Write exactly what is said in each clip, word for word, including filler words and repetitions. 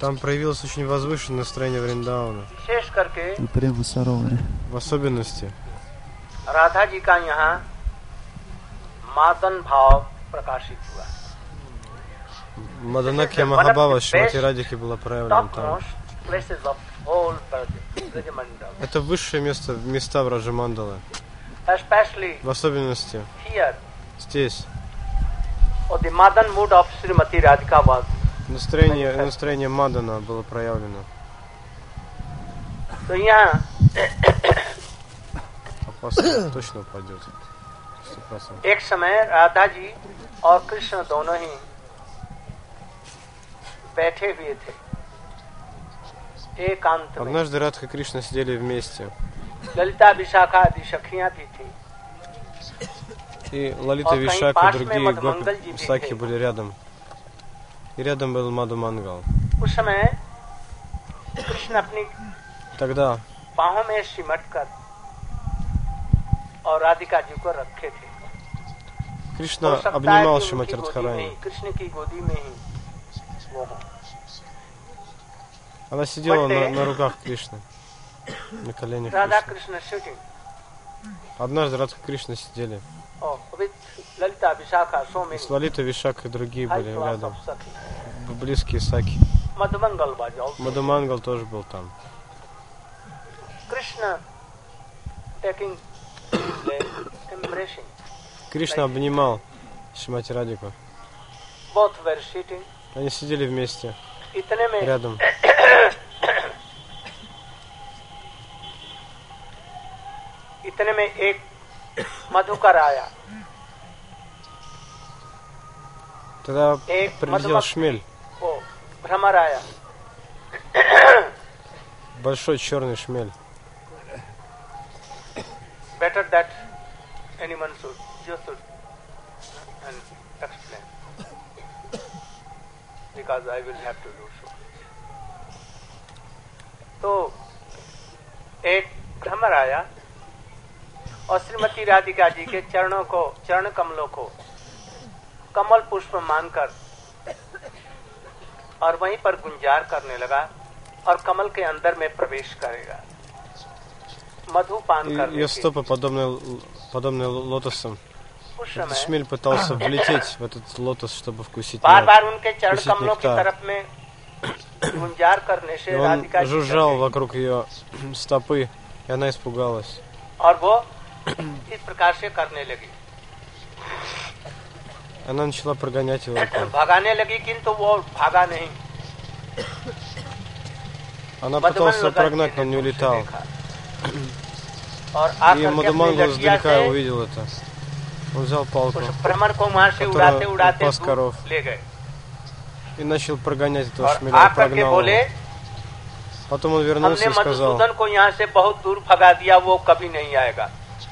Там проявилось очень возвышенное настроение Вриндауна. В особенности Маданакья Махабхава Шримати Радхики была проявлена там. Это высшее место, места Враджамандалы. В особенности здесь. Настроение, настроение Мадана было проявлено. Опасно, точно упадет. сто процентов. एक समय राधा जी और कृष्ण दोनों ही बैठे हुए थे एकांत में. Однажды Радха и Кришна сидели вместе. ललिता विशाखा आदि सखियां भी थी. И Лалита, Вишака и другие гопи Сакхи были рядом. И рядом был Мадху Мангал. उस समय कृष्ण अपनी Тогда बाहों में सिमट कर और राधिका जी को रखे थे. Кришна обнимал Шримати Радхарани. कृष्ण की गोदी में ही वो हो. Она сидела на, на руках Кришны, на коленях राधा Кришны. कृष्ण shooting. Однажды Радха и Кришна сидели. Oh, with Lalita Vishakha, so many. С Лалитой, Вишакой и другие high были class рядом. of Sakhi. Близкие Саки. Madhu Mangal was also. Мадху Мангал тоже был там. Krishna taking his leg, embracing. Кришна обнимал Шримати Радхику. Both were sitting. Они сидели вместе, इतने में рядом. इतने में एक मधुकर आया. Тогда एक прилетел шмель, ओ भ्रमर आया. большой черный шмель. Better that anyone should, you should and explain, because I will have to do so. तो एक भ्रमर आया और श्रीमती राधिका जी के चरणों को, चरण कमलों को कमल पुष्प मानकर और वहीं पर गुंजार करने लगा और कमल के अंदर में प्रवेश करेगा मधु पान करने. Ее стопы подобны, подобны лотосам. Этот шмель пытался влететь в этот лотос, чтобы вкусить बार мед, बार उनके चरण вкусить कमलों की нектар. तरफ में गुंजार करने И से он राधिका जी жужжал вокруг ее стопы, и она испугалась. और वो इस प्रकार से करने लगी. Она начала прогонять его рукой. भगाने लगी किंतु वो भागा नहीं. Она пыталась его прогнать, но он не улетал. और И आकर के Мадху अपनी Мангал लड़कियां издалека से увидел это. Он взял палку उस भ्रमर को वहां से उड़ाते которая उड़ाते пас коров, ले गए и начал прогонять этого और шмеля, आकर के прогнал बोले его. Потом он вернулся हमने и сказал: मधुसूदन को यहाँ से बहुत दूर भगा दिया, वो कभी नहीं आएगा.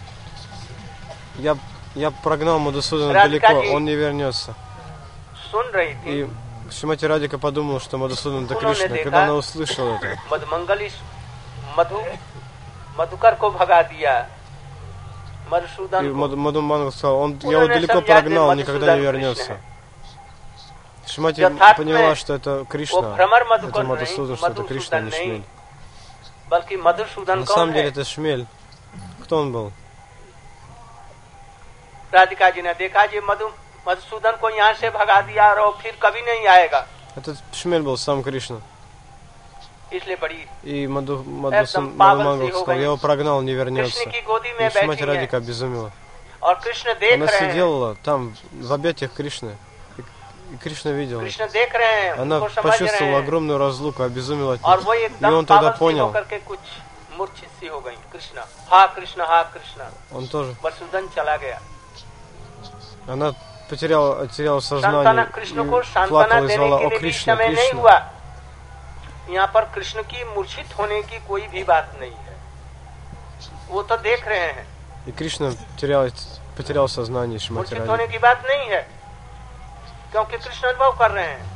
Я, я прогнал Мадхусудана Радхика далеко, जी он не вернется. सुन रही थी. И Шримати Радхика подумала, что Мадхусудан это उन्होंने Кришна. देखा Когда она услышала это, मधुमंगल इस मधु मधुकर को भगा दिया. मधुसूदन и को Мадху Мадху Мангал сказал: он, я его उन्होंने далеко समझा कि прогнал, он никогда не मधुसूदन कृष्ण вернется. है. Шримати यथार्थ поняла, में что это वो Кришна, भ्रमर это मधुकर नहीं, Мадхусудан, что это Кришна, मधुसूदन не नहीं, шмель. बल्कि मधुसूदन На कौन самом деле है? это шмель. Кто он был? राधिका जी ने देखा जी मधु मधुसूदन को यहाँ से भगा दिया और फिर कभी नहीं आएगा. Этот шмель был сам Кришна. इसलिए बड़ी И Мадху Мадху एकदम Мангал पागल सी हो сказал: я его गई. прогнал, он не कृष्ण вернется. की गोदी में И Шримати बैठी Радхика है обезумела. और कृष्ण देख Она रहे हैं. сидела там, в объятиях Кришны. И, и Кришна видел. कृष्ण देख रहे हैं, Она उनको समझ रहे почувствовала हैं огромную разлуку, обезумела от और них. वो И एकदम он тогда पागल सी понял, होकर के कुछ मूर्छित सी हो गई. कृष्ण हा कृष्ण हा कृष्ण. он тоже. मधुसूदन चला गया. Она потеряла, теряла सांत्वना сознание कृष्ण को и सांत्वना плакала и देने звала: के о लिए भी Кришна, समय नहीं Кришна. हुआ. यहाँ पर कृष्ण की मूर्छित होने की कोई भी बात नहीं है. वो तो देख रहे हैं. И Кришна терял, потерял сознание Шримати मूर्छित Радхики. होने की बात नहीं है, क्योंकि कृष्ण अनुभव कर रहे हैं.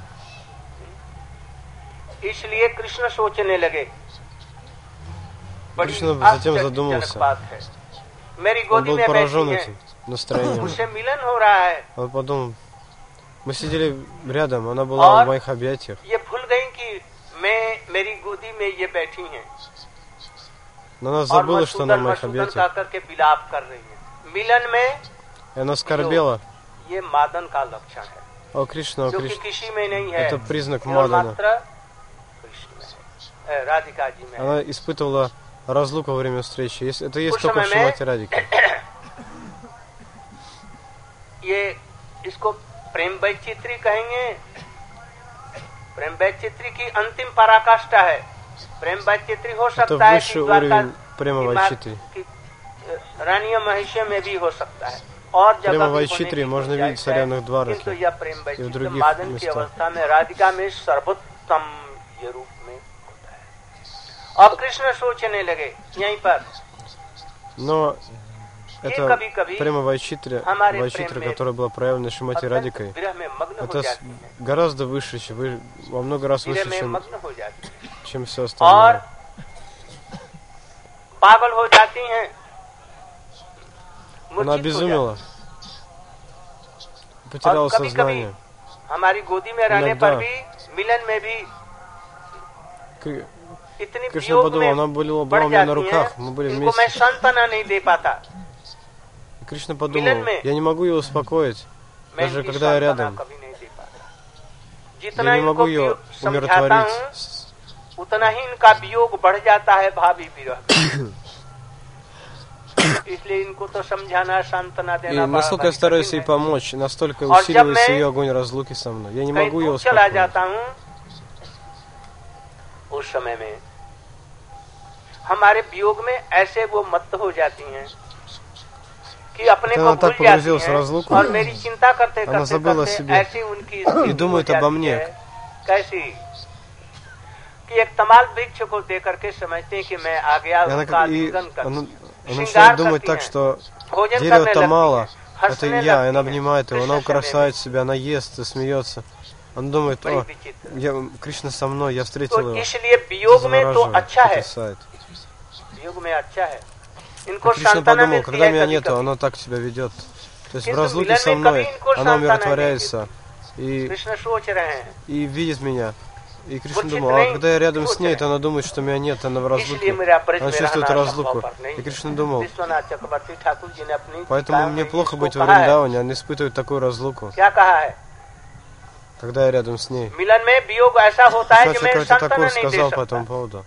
इसलिए कृष्ण सोचने लगे. बड़ी Кришна затем आश्चर्यजनक задумался. बात है. मेरी Он गोदी был में поражен बैठी है, этим настроением. मुझसे मिलन हो रहा है. Он подумал: мы сидели рядом, она была в моих объятиях. ये भूल गई कि कि मैं मेरी गोदी में ये बैठी हैं Но она और забыла, что она в मधुसूदन моих मधुसूदन объятиях. का करके विलाप कर रही है। मिलन में И она скорбела. ये मादन का लक्षण है, О, Кришна, о, जो कि Кришна. किसी में नहीं है, Это признак केवल Мадана. मात्र कृष्ण में है, राधिका जी में है। Она испытывала разлуку во время встречи. Есть- Это есть उस только в समय में Шримати Радике. ये इसको प्रेम वैचित्री कहेंगे। प्रेम वैचित्री की अंतिम पराकाष्ठा है। प्रेम वैचित्री हो Это सकता है कि высший द्वारका уровень Према की माँ Вайчитри. की रानिया महिषी में भी हो सकता है और जगह Према भी होने Вайчитри की можно गुंजाइश видеть в है, Сарьяных Дварах किंतु यह प्रेम и в वैचित्री других मादन की местах. अवस्था में राधिका में सर्वोत्तम ये रूप में होता है। अब कृष्ण सोचने लगे यहीं पर Но कि это कभी-कभी Према Вайчитри, हमारे Вайчитра, प्रेम में которая была проявлена Шримати अत्यंत Радикой, विरह में मग्न हो это с- जाती है, гораздо выше, чем вы- во много раз विरह выше, में чем, मग्न हो जाती है чем все और остальное. पागल हो जाती हैं, Она मूर्छित हो обезумела, потеряла और कभी-कभी сознание. हमारी गोदी में रहने иногда पर भी मिलन में भी Кри- इतनी Кришна वियोग подумал, में она была, बढ़ была у меня на जाती руках, हैं, мы были इनको मैं вместе. सांत्वना नहीं दे पाता, И Кришна मिलन подумал, में я не могу ее успокоить, मैं даже इनकी когда я सांत्वना рядом. कभी नहीं दे पाता। जितना Я не इनको могу ее वियोग- समझाता умиротворить. हूँ उतना ही इनका वियोग बढ़ जाता है भावी विरह में। इसलिए इनको तो समझाना सांत्वना И देना बड़ा насколько я भारी стараюсь कठिन ей है। помочь, настолько और जब усиливается मैं ее огонь разлуки со мной. Я не कहीं могу ее दूर चला успокоить. जाता हूँ, उस समय में हमारे वियोग में ऐसे वो मत्त हो जाती हैं कि अपने Это को она भूल так जाती погрузилась в हैं разлуку, और मेरी चिंता करते она करते забыла करते себе ऐसी उनकी स्थिति и думает हो обо जाती мне. है, कैसी कि एक तमाल वृक्ष को देख करके समझते हैं कि मैं आ गया, И она, उनका как- и आलिंगन कर она, она श्रृंगार начинает думать करती так, हैं, что भोजन дерево करने लगती Тамала, हैं, это हंसने я, и लगती она हैं। обнимает его, она कृष्ण समय украшает में себя, она ест и смеется. Он думает, बड़ी о, विचित्र। я, Кришна со мной, я встретил तो его. इसलिए वियोग में तो Завораживает, अच्छा है, потрясает. वियोग में अच्छा है, इनको Кришна सांत्वना подумал, मिलती когда है меня нету, कभी-कभी। она так себя ведет. То есть в किंतु разлуке मिलन со में мной कभी इनको она सांत्वना умиротворяется и, कृष्ण सोच रहे हैं, и видит меня. И Кришна Бурчит думал, а नहीं, когда я рядом с सोच ней, रहे то она думает, что меня нет, она в इसलिए разлуке. मेरा ब्रज Она में чувствует रहना разлуку. संभव नहीं। И Кришна думал, विश्वनाथ चक्रवर्ती ठाकुर जी ने अपनी поэтому टीका мне में плохо इसको быть в कहा है। Вриндаване, она испытывает такую разлуку, क्या कहा है? когда я рядом с ней. मिलन में वियोग ऐसा होता है कि Кстати, मैं Кати सांत्वना Такур नहीं दे сказал по सकता। этому поводу.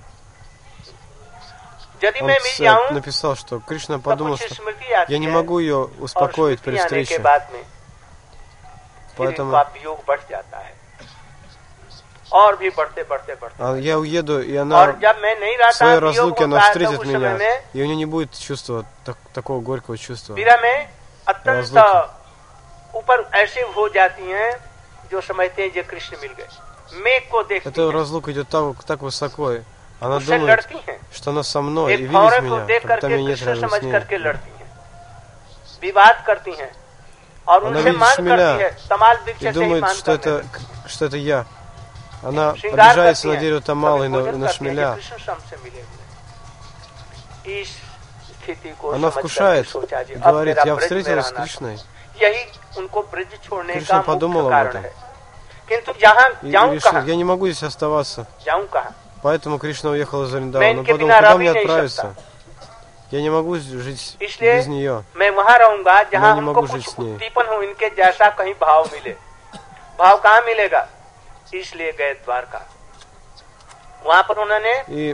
यदि Он मैं मिल с- जाऊं написал, что Кришна तो подумал, कुछ что स्मृति आती я не है могу ее और успокоить स्मृति при आने के встрече. बाद में फिर Поэтому इनका वियोग बढ़ जाता है और भी बढ़ते बढ़ते बढ़ते а, я уеду, и और она जब मैं नहीं в रहता своей वियोग разлуке она होता है तो встретит उस समय меня, में и у нее не будет чувства, так- такого горького чувства. विरह में अत्यंत разлуки. ऊपर ऐसे हो जाती हैं जो समझते हैं जो कृष्ण मिल गए, मेघ को देखती Эта हैं, разлука идет так, так высоко. и Она उससे думает, लड़ती हैं, что она со мной и एक видит भौरे को меня, देख когда करके меня нет कृष्ण рядом समझ с ней. करके लड़ती हैं, विवाद करती हैं और Она उनसे видит मान шмеля करती है, तमाल वृक्ष И से ही думает, मान что करने это, что это я. Она श्रृंगार обижается करती на हैं, дерево Тамала и कभी на, भोजन на करती हैं, шмеля. ये कृष्ण से हमसे मिले हुए हैं। इस स्थिति को Она समझ करके вкушает, सोचा जी, и अब говорит, मेरा я ब्रज में встретилась с रहना Кришной. था। यही उनको ब्रज छोड़ने Кришна का подумала मुख्य об कारण этом. है, किंतु जहाँ И, и जाऊं решил, कहाँ я не могу здесь оставаться. जाऊं कहाँ, Поэтому Кришна уехал из मैं Вриндавана. Он इनके подумал, बिना куда रह мне भी नहीं отправиться? सकता, Я не могу жить इसलिए без нее. मैं वहाँ रहूंगा जहाँ मैं नहीं हमको могу कुछ жить с ней. उद्दीपन हो, इनके जैसा कहीं भाव मिले। भाव कहाँ मिलेगा? इसलिए गए द्वारका, वहाँ पर उन्होंने И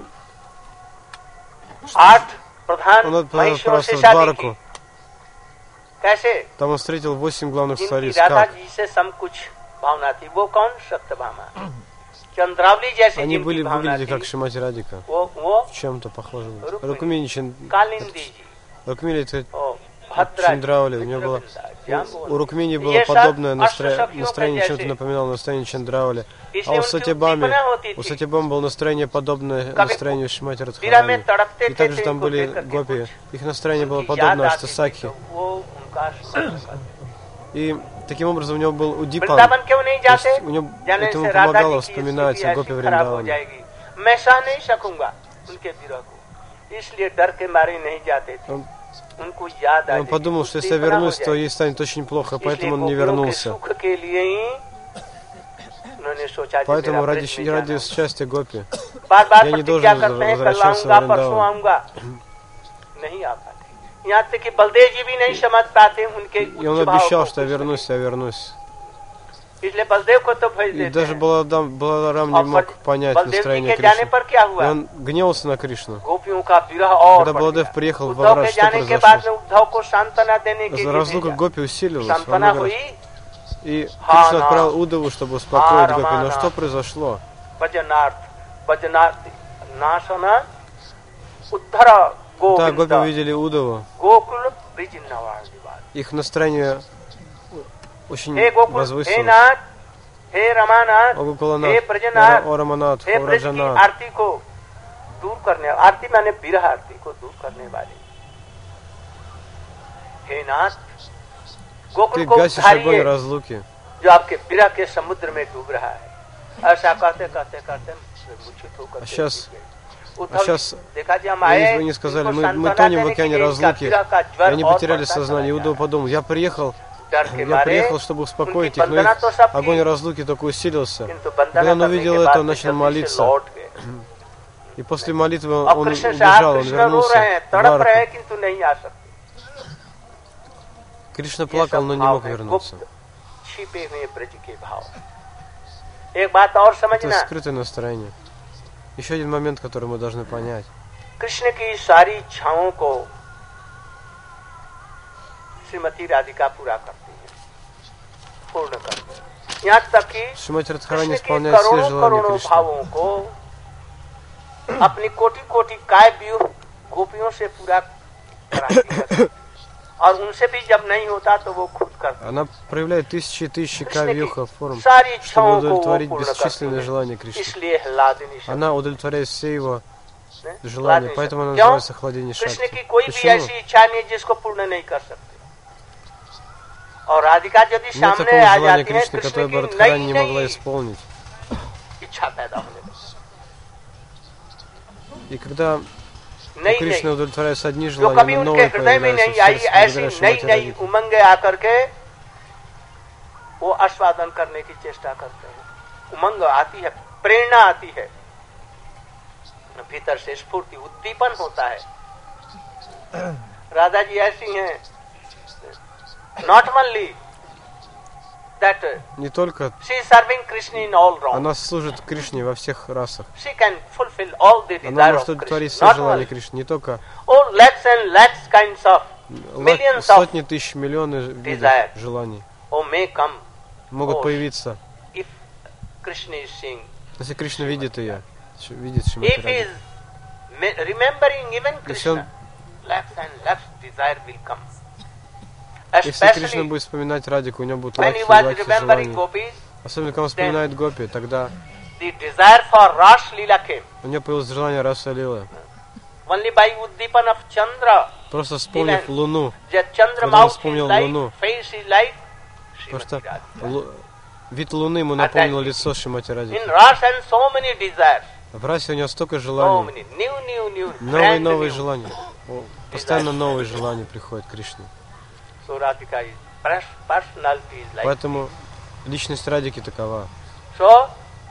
आठ प्रधान он महिषियों से отправился в शादी की। Двараку. कैसे? Там он встретил восемь главных जिनकी цариц. राधा Как? जी से सम कुछ भावना थी, वो कौन? सत्यभामा। चंद्रावली जैसे Они जिनकी были, भावना выглядели थी, как Шримати Радика. वो वो Чем-то похожи. Рукмини. Рукмини, Чин- कालिंदी जी, Рукмини это ओ भद्रा जी, Чандравали. У него было, Джамбула। у Рукмини было ये सब подобное настро- अष्टसखियों настроение, के чем-то जैसे। напоминало настроение Чандравали. А इसलिए у उनकी Сатябами, उद्दीपना होती у थी। Сатябам было настроение подобное कभी настроению Шримати विरह में Радхарани. तड़पते И थे, также तो там इनको были देख करके гопи. कुछ Их настроение было उनकी подобно याद आती थी, Аштасаки. तो वो उनका स्मरण करते। И таким образом у него был удипан. वृंदावन क्यों नहीं То есть जाते? у него, जाने это से ему राधा помогало जी की вспоминать स्थिति о гопи ऐसी खराब हो Вриндавана. जाएगी, मैं सह नहीं सकूंगा उनके विरह को, इसलिए डर के मारे नहीं जाते थे। Он, उनको याद आ он подумал, что если я вернусь, то ей станет очень плохо, поэтому он не вернулся. सुख के लिए ही उन्होंने सोचा कि Поэтому मेरा ради, ब्रज में ради जाना счастья Гопи बार बार я не प्रतिज्ञा должен करते हैं कल возвращаться आऊंगा в परसों Вриндаван. आऊंगा नहीं आ पाते यहाँ तक कि बलदेव जी भी नहीं समझ पाते उनके И он उच्च भाव обещал, को что я вернусь, я вернусь. इसलिए बलदेव को तो भेज И देते даже हैं Баладам, Баларам не और мог बल- понять बलदेव जी настроение के जाने Кришны. पर क्या И हुआ он гневался на Кришну. गोपियों का विरह और Когда बढ़ Баладев गया। приехал во उद्धव Врат, के что जाने के बाद में произошло? उद्धव को सांत्वना देने के लिए Разлука भेजा। Гопи усиливалась. во सांत्वना много раз. हुई И हाँ, Кришна ना। отправил Удаву, чтобы успокоить हाँ, Гопи. Но романа। что произошло? भजनार्थ भजनार्थ नाशना उद्धर Да, गोविंद Гопи увидели Удаву. गोकुल ब्रिज नवाज Их настроение очень हे गोकुल हे возвысилось. नाथ हे रमानाथ О Гокуланат, हे ब्रजनाथ О Раманат, हे О ब्रज की Раджанат. आरती को दूर करने आरती माने विरह आरती को दूर करने वाले हे नाथ गोकुल Ты को гасишь огонь उद्धारिए разлуки. जो आपके विरह के समुद्र में डूब रहा है ऐसा कहते कहते कहते मूर्छित होकर А сейчас, а उद्धव जी, сейчас देखा जी हम आए вы не сказали, इनको мы, мы सांत्वना тонем в देने океане के लिए इनका разлуки. विरह का И ज्वर они और потеряли बढ़ता сознание. चला Удава जा подумал, я приехал, डर के я मारे приехал, чтобы успокоить их, но बंदना их तो सब огонь की, разлуки только усилился. किंतु Когда बंदना он करने увидел के это, बाद он में начал जल्दी से молиться. लौट गए। И после молитвы अब он कृष्ण से убежал, आप он कृष्ण रो вернулся रहे हैं в तड़प रहे हैं Дварку. किंतु नहीं आ सकते Кришна ये плакал, सब но не भाव мог है вернуться. गुप्त छिपे हुए ब्रज के भाव एक बात और Это समझना скрытое настроение. Еще один момент, который мы должны понять. कृष्ण की सारी इच्छाओं को श्रीमती राधिका पूरा करती है पूर्ण करती है यहाँ तक कि Шримати Радхарани कृष्ण के исполняет все करोड़ों желания करोड़ों Кришны. भावों को अपनी कोटि कोटि काय व्यूह गोपियों से पूरा कराती है और उनसे भी जब नहीं होता तो वो खुद करती है Она проявляет тысячи и тысячи कृष्ण की кавьюха форм, सारी чтобы इच्छाओं को वो удовлетворить पूर्ण करती бесчисленные है желания Кришны. इसलिए हल्लादिनी शब्द Она удовлетворяет все его है, желания, हल्लादिनी поэтому она शब्द। क्यों? называется Хладини कृष्ण Шакти. की कोई भी Почему? ऐसी इच्छा नहीं है जिसको पूर्ण नहीं कर सकते और राधिका यदि Нет सामने такого आ желания जाती है Кришны, कृष्ण которое की бы Радхарани नई не могла नई исполнить. इच्छा पैदा होने लगती И когда है। у नई Кришны नई удовлетворяются одни जो कभी желания, но उनके новые हृदय में появляются в नहीं आई сердце ऐसी благодаря नई Шримати नई Радхи. उमंगे आकर के वो आस्वादन करने की चेष्टा करते हैं उमंग आती है प्रेरणा आती है भीतर से स्फूर्ति उद्दीपन होता है राधा जी ऐसी हैं not only that Не только she is serving Krishna in all wrong она служит Кришне во всех расах. she can fulfill all the Она desire может of удовлетворить Krishna все not желания only Кришны, не только oh lakhs and lakhs kinds of millions of сотни тысяч, миллионы видов desire. желаний oh may come могут Oh, появиться. if Krishna is seeing Если Кришна видит ее, ш- видит Шримати if he Радхи. is me- remembering even Если он- Krishna lakhs and lakhs desire will come Если Кришна especially будет вспоминать Радику, у него будут when лахи, he was лахи remembering желаний. gopis Особенно, когда он вспоминает Гопи, тогда the desire for Ras Leela came у него появилось желание Раса Лилы. only by uddipan of Chandra Просто вспомнив Луну. that Chandra Когда он mouth is вспомнил like Луну. face is like Потому что Srimati Radhika. лу- вид Луны ему напомнил лицо Шримати Радхи. In Ras and so many desires В Расе у него столько so желаний. many new new new Новые brand новые new. желания. О, Постоянно новые желания приходят к Кришне. So Radhika is pers- personality is like Поэтому личность Радики такова. so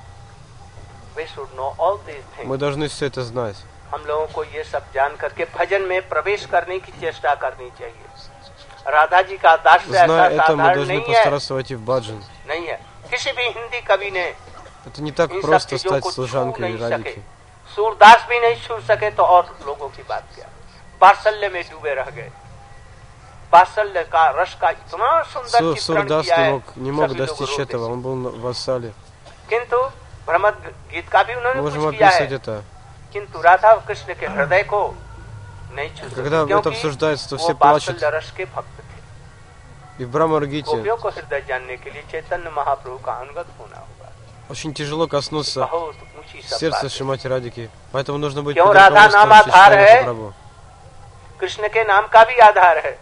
we should know all these things Мы должны все это знать. हम लोगों को ये सब जान करके भजन में प्रवेश करने की चेष्टा करनी चाहिए राधा जी का दास्य ऐसा Зная это, мы साधारण должны नहीं है постараться войти в баджан. नहीं है किसी भी हिंदी कवि ने Это не так इन सब просто चीजों стать को छू служанкой नहीं सके Радики. सूरदास भी नहीं छू सके तो और लोगों की बात क्या वात्सल्य में डूबे रह गए वात्सल्य का रस का इतना सुंदर Су- चित्रण Сурдас किया не है мог, не мог सभी लोग достичь रोते этого, थे। он был на- в вассале. किंतु भ्रमद गीत का भी Мы उन्होंने можем कुछ किया описать है это. किंतु राधा कृष्ण के हृदय को नहीं छू सके Когда это क्योंकि обсуждается, तो वो все плачут. वात्सल्य रस के भक्त थे И в Брамаргите गोपियों को हृदय जानने के लिए चैतन्य महाप्रभु का अनुगत होना होगा очень тяжело коснуться बहुत ऊंची सब сердца बात है। Шримати Радики. Поэтому нужно быть क्यों под राधा руководством नाम आधार Чайтанья है? Махапрабху. कृष्ण के नाम का भी आधार है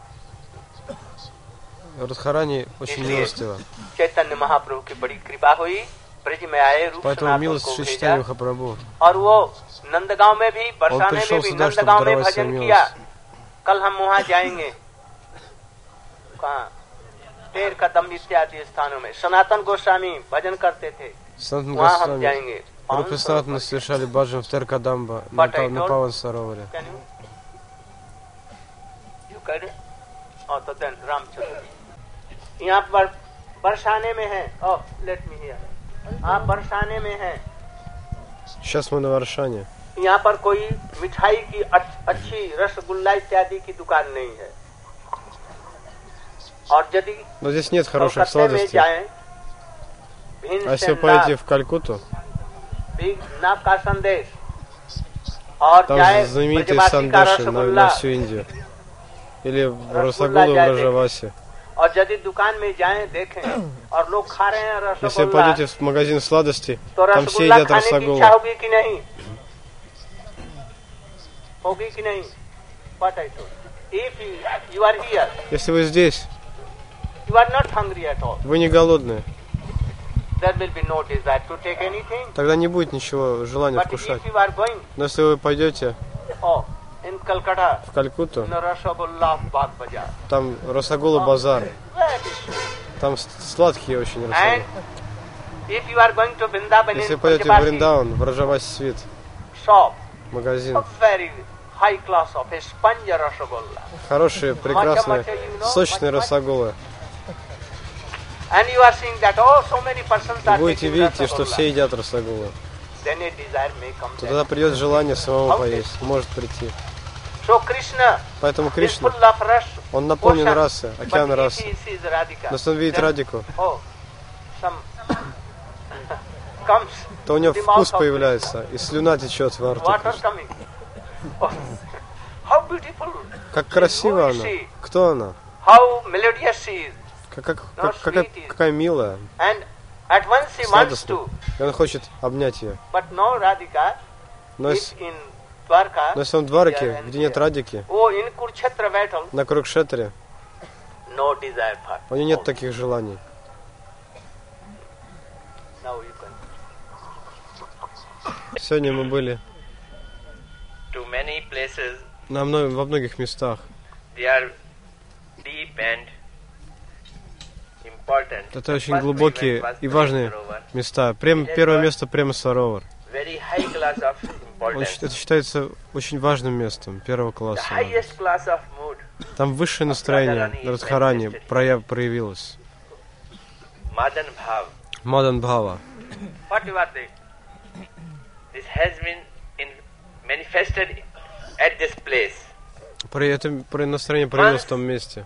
Радхарани очень इसलिए милостива. चैतन्य महाप्रभु की बड़ी कृपा हुई ब्रज में आए रूप Поэтому सनातन милость को Шри भेजा Чайтанья Махапрабху. और वो नंदगांव में भी बरसाने में пришел भी сюда, чтобы नंदगांव में даровать भजन свою किया милость. कल हम वहां जाएंगे कहाँ तेर कदम इत्यादि स्थानों में सनातन गोस्वामी भजन करते थे, Санатан वहाँ हम Госвами, जाएंगे। Рупи Санатана совершали баджан в Теркадамба на, But I на told- Паван Сароваре. Can you? You can? Oh, तो then रामचंद्र यहाँ पर बरसाने में है। Oh, let me hear. आप बरसाने में है। Сейчас мы на Варшане. यहाँ पर कोई मिठाई की अच- अच्छी रसगुल्ला इत्यादि की दुकान नहीं है। और यदि Но здесь нет хороших कलकत्ते में сладостей. जाएं, А если вы भीमसेन поедете в Калькутту, नाग का संदेश और там जाए знаменитый ब्रजवासी का сандаши на, रसगुल्ला на всю Индию. Или в Расгулла Росогулу в जाए Раджавасе. और यदि दुकान में जाएं देखें और लोग खा रहे हैं Если вы रसगुल्ला, пойдете в магазин сладостей, तो там все रसगुल्ला едят खाने की росогулу. इच्छा होगी कि नहीं? होगी कि नहीं? What I told. If you, you are here, Если вы здесь, you are not hungry at all. вы не голодные, There will be no desire to take anything. тогда не будет ничего желания But вкушать. if you are going, Но если вы пойдете oh, in Calcutta, в Калькутту, in Rasagullah Bagh Bazaar, там Росогула базар, very sweet. там с- сладкие очень And росогулы. if you are going to Vrindavan Если in пойдете в Brajavasi Вриндаван, в Раджавасе свит, shop, магазин, a very high class of a sponge Rasagullah. хорошие, прекрасные, сочные росогулы. And you are seeing that oh, so many persons are Будете taking видеть, что Rasagullah. все едят росогулы. Then a desire may come То there. тогда придет желание самому поесть, может прийти. So Krishna Поэтому is Кришна, full of rush, он наполнен ocean. расы, But океан if расы. he sees Radhika, Но если он видит then, Радику, oh, some comes то у него the mouth вкус of появляется, и слюна течет во рту. water coming. Oh, how beautiful, Как красиво она. Кто она? how melodious she is. Как, как, как- какая, какая милая. And at once he wants Сладостная. to, И он хочет обнять ее. but no Radhika Но is если, in Dwarka. но если он в Двараке, где нет Радики, Oh, in Kurukshetra battle, на Курукшетре, no desire for. у него нет таких желаний. Now you can. Сегодня мы были To many places, на мно- во многих местах. they are deep and important. Это The очень first глубокие event was и важные Sarovar, места. Прем, первое место Према Саровар. very high class of Он importance. щ- это считается очень важным местом первого The класса. highest class of mood. Там высшее настроение Радхарани прояв, проявилось. Madan Bhav. Мадан Бхава. What you are saying? This has been in manifested at this place. Про это про настроение проявилось в том месте.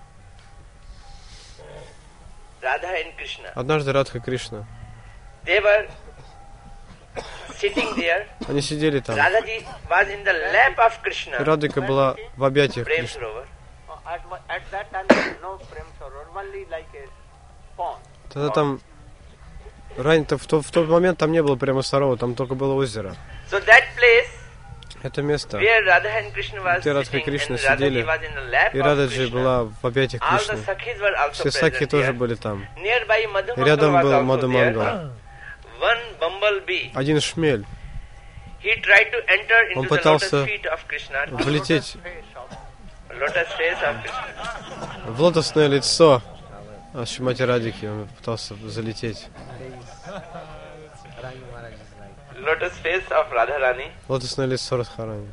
Radha and Krishna. Однажды Радха Кришна. They were sitting there. Они сидели там. Radhaji was in the lap of Krishna. И Радхика была в объятиях Prem Кришны. Sarovar. Oh, at, at that time there was no Prem Sarovar, only like a pond. Тогда там ранее в, то, в тот момент там не было прямо Сарова, там только было озеро. So that place Это место. where Radha and Krishna was Где Радха и sitting Кришна and Radhaji сидели, was in the lap И of Рададжи Krishna. была в объятиях All the Кришны. Sakhis were also Все сакхи present тоже there. были там. Nearby И Madhumangal рядом was был also Мадхумангал. there. One bumblebee. Один шмель He tried to enter into Он the пытался lotus feet of Krishna. влететь Lotus face of Krishna. в лотосное лицо Шримати Радхики. Он пытался залететь. Lotus face of Radharani. Лотосное лицо Радхарани.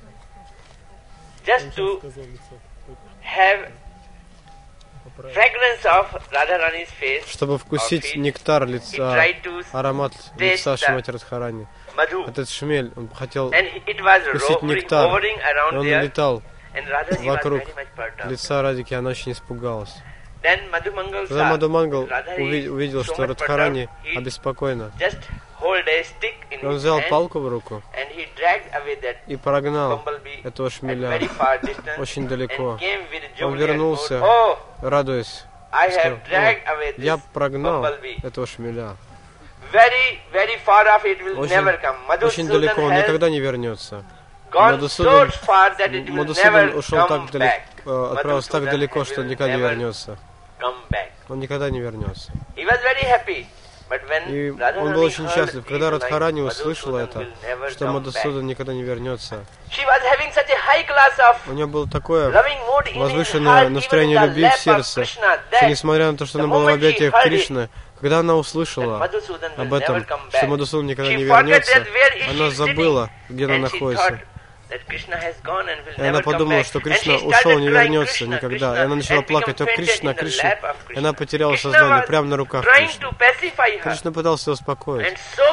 Just to have fragrance of Radharani's face. Чтобы вкусить нектар He лица, tried to аромат лица Шримати Радхарани. Madhu. Этот шмель, он хотел And it was вкусить rovering, нектар. hovering И around он there. летал And Radhaji was вокруг very much perturbed. лица Радхики, она очень испугалась. Then Madhumangal Когда saw Мадхумангал Radha is увидел, увидел, so что much Радхарани perturbed, he обеспокоена, just hold a stick in он his взял hand палку в руку and he dragged away that и прогнал bumblebee этого at шмеля, very far distance очень далеко. and came with Он jubilant вернулся, mood. Oh, радуясь. I Сказал, have dragged away «О, я this прогнал bumblebee. этого шмеля. Very, very far off it will never Очень, come. очень далеко, он Madhusudan has никогда не вернется. gone Мадхусудан- so far that it will Мадхусудан never ушел come так далеко, back. отправился так Madhusudan далеко, что will никогда не never вернется. come back. Он никогда не вернется. He was very happy. И он был очень счастлив, когда Радхарани услышала это, что Мадхусудан никогда не вернется. У нее было такое возвышенное настроение любви в сердце, что несмотря на то, что она была в объятиях Кришны, когда она услышала об этом, что Мадхусудан никогда не вернется, она забыла, где она находится. И она подумала, что Кришна ушел, не вернется никогда. И она начала плакать: «О, Кришна, Кришна!» И она потеряла сознание прямо на руках Кришны. Кришна пытался успокоить.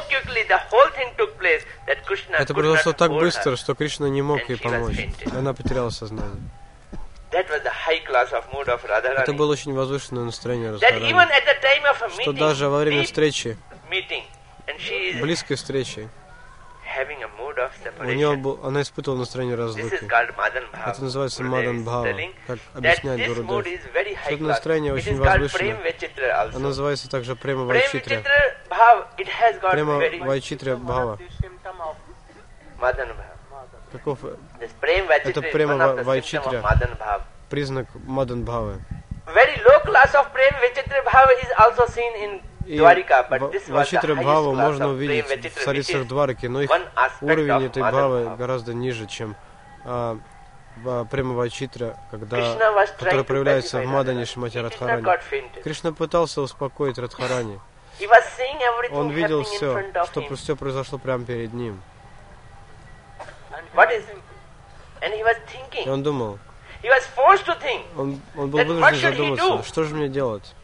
Это произошло так быстро, что Кришна не мог ей помочь. И она потеряла сознание. Это было очень возвышенное настроение Радхарани, что даже во время встречи, близкой встречи, у нее был, она испытывала настроение разлуки. Это называется Мадан Бхава, как объясняет Гурудев. Это настроение очень возвышенное. Оно называется также Према Вайчитра. Према Вайчитра Бхава. Каков? Это Према Вайчитра, признак Мадан Бхавы. И Вайчитра Бхаву можно увидеть в царицах Двараки, но их уровень этой Бхавы гораздо ниже, чем а, Према Вайчитра, когда, который проявляется в Мадане Шримати Радхарани. Кришна пытался успокоить Радхарани. Он видел все, что все произошло прямо перед ним. И он думал, он, он был вынужден задуматься, что же мне делать?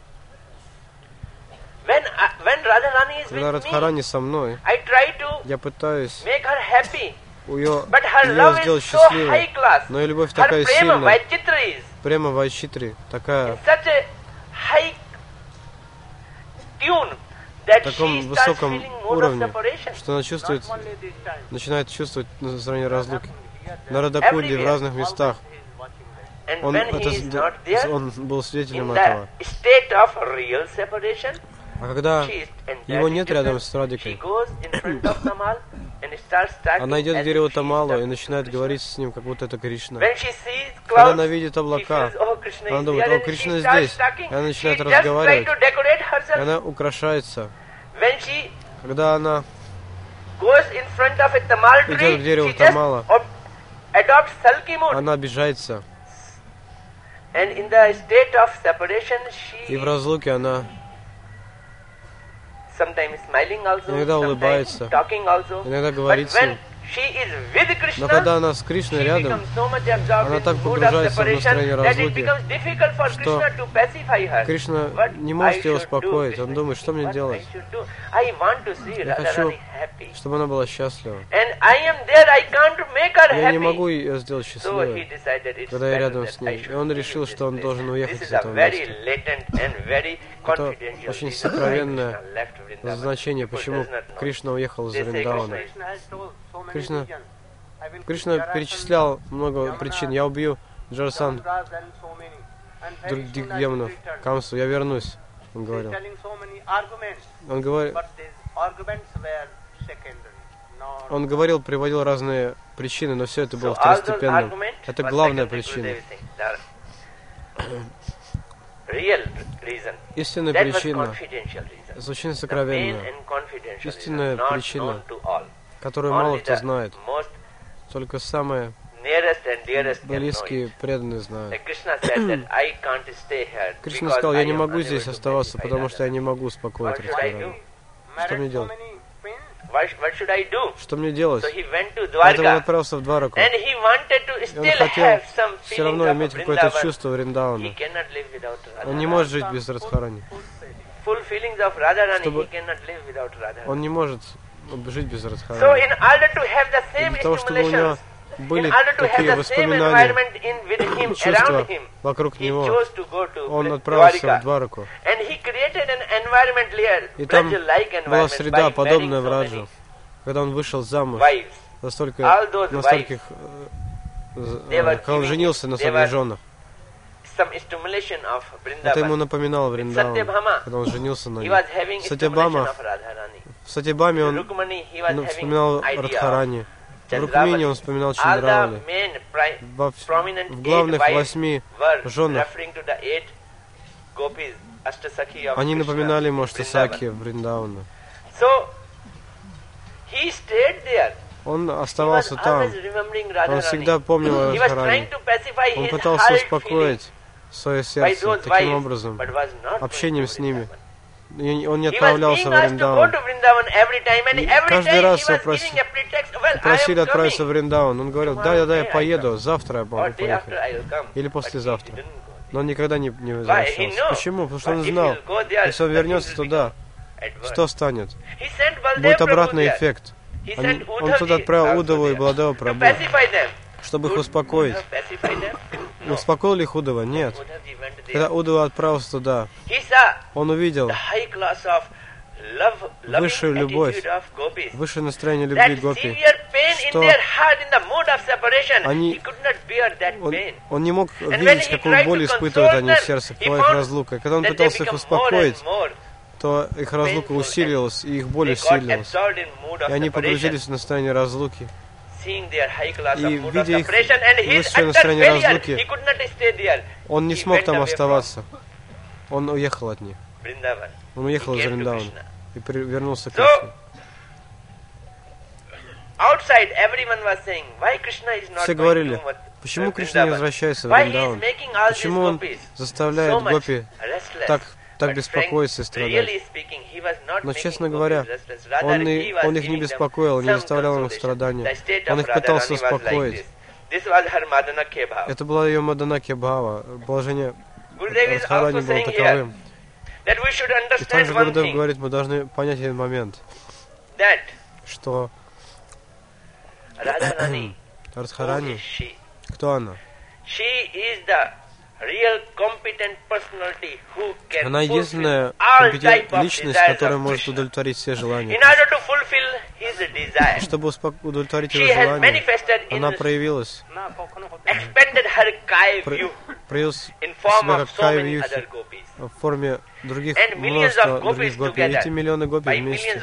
Когда Радхарани со мной, я пытаюсь ее, ее сделать счастливой, но ее любовь такая сильная, Према Вайчитри такая, в таком высоком уровне, что она чувствует, начинает чувствовать настроение разлуки. На Радакунде, в разных местах. Он, это, он был свидетелем этого. А когда его нет рядом с Радикой, она идет к дереву Тамалу и начинает говорить с ним, как будто это Кришна. Когда она видит облака, она думает: «О, Кришна здесь». И она начинает разговаривать. И она украшается. Когда она идет к дереву Тамала, она обижается. И в разлуке она иногда улыбается, иногда говорит с ним. Но когда она с Кришной рядом, она так погружается в настроение разлуки, что Кришна не может ее успокоить. Он думает: что мне делать? Я хочу, чтобы она была счастлива. Я не могу ее сделать счастливой, когда я рядом с ней. И он решил, что он должен уехать из этого места. Это очень сокровенное значение, почему Кришна уехал из Вриндавана. Кришна, Кришна перечислял много причин. Я убью Джарасан, других демонов, Камсу, я вернусь, он говорил. Он говорил, он говорил, приводил разные причины, но все это было второстепенным. Это главная причина. Истинная причина, очень сокровенная, истинная причина, которую мало кто знает, только самые близкие преданные знают. Кришна сказал: я не могу здесь оставаться, потому что я не могу успокоить Радхарани. Что мне делать? Что мне делать? Поэтому он отправился в Двараку. И он хотел все равно иметь какое-то чувство Вриндавана. Он не может жить без Радхарани. Чтобы... Он не может жить без Радхарани. Для того, чтобы у него были такие воспоминания, чувства вокруг него, он отправился в Двараку. И там была среда, подобная Враджу, когда он вышел замуж за столько, на стольких, когда он женился на стольких женах. Это ему напоминало Вриндаван, когда он женился на ней. Сатябама, в Сатябаме он вспоминал Радхарани. В Рукмине он вспоминал Чандравали. В, в главных восьми женах Они напоминали ему Аштасаки Вриндавана. Он оставался там. Он всегда помнил Радхарани. Он пытался успокоить свое сердце таким образом, общением с ними. И он не отправлялся в Вриндаван. И каждый раз его просили, просили отправиться в Вриндаван. Он говорил: да, да, да, я поеду, завтра я могу поехать. Или послезавтра. Но он никогда не, не возвращался. Почему? Потому что он знал, если он вернется туда, что станет? Будет обратный эффект. Он, он туда отправил Удаву и Баладева Прабху, чтобы их успокоить. Успокоил ли их Удава? Нет. Когда Удава отправился туда, он увидел высшую любовь, высшее настроение любви гопи, что они, он, он не мог видеть, какую боль испытывают они в сердце по их разлуке. Когда он пытался их успокоить, то их разлука усилилась, и их боль усилилась. И они погрузились в настроение разлуки. И видя их высшее настроение разлуки, он не смог там оставаться. Он уехал от них. Он уехал из Вриндавана и при, вернулся к Кришне. Все говорили: почему Кришна не возвращается в Вриндаван? Почему он заставляет гопи так, так беспокоиться и страдать? Но, честно говоря, он, и, он их не беспокоил, не заставлял их страдания. Он их пытался успокоить. Это была ее Маданаки Бхава. Положение Радхарани было таковым. И также Гурудев говорит, мы должны понять этот момент, что Радхарани, кто она? Она единственная компетентная личность, которая может удовлетворить все желания. Чтобы удовлетворить его желания, она проявилась, проявилась себя как кая-вьюхи в форме других, множества других гопи. Эти миллионы гопи вместе.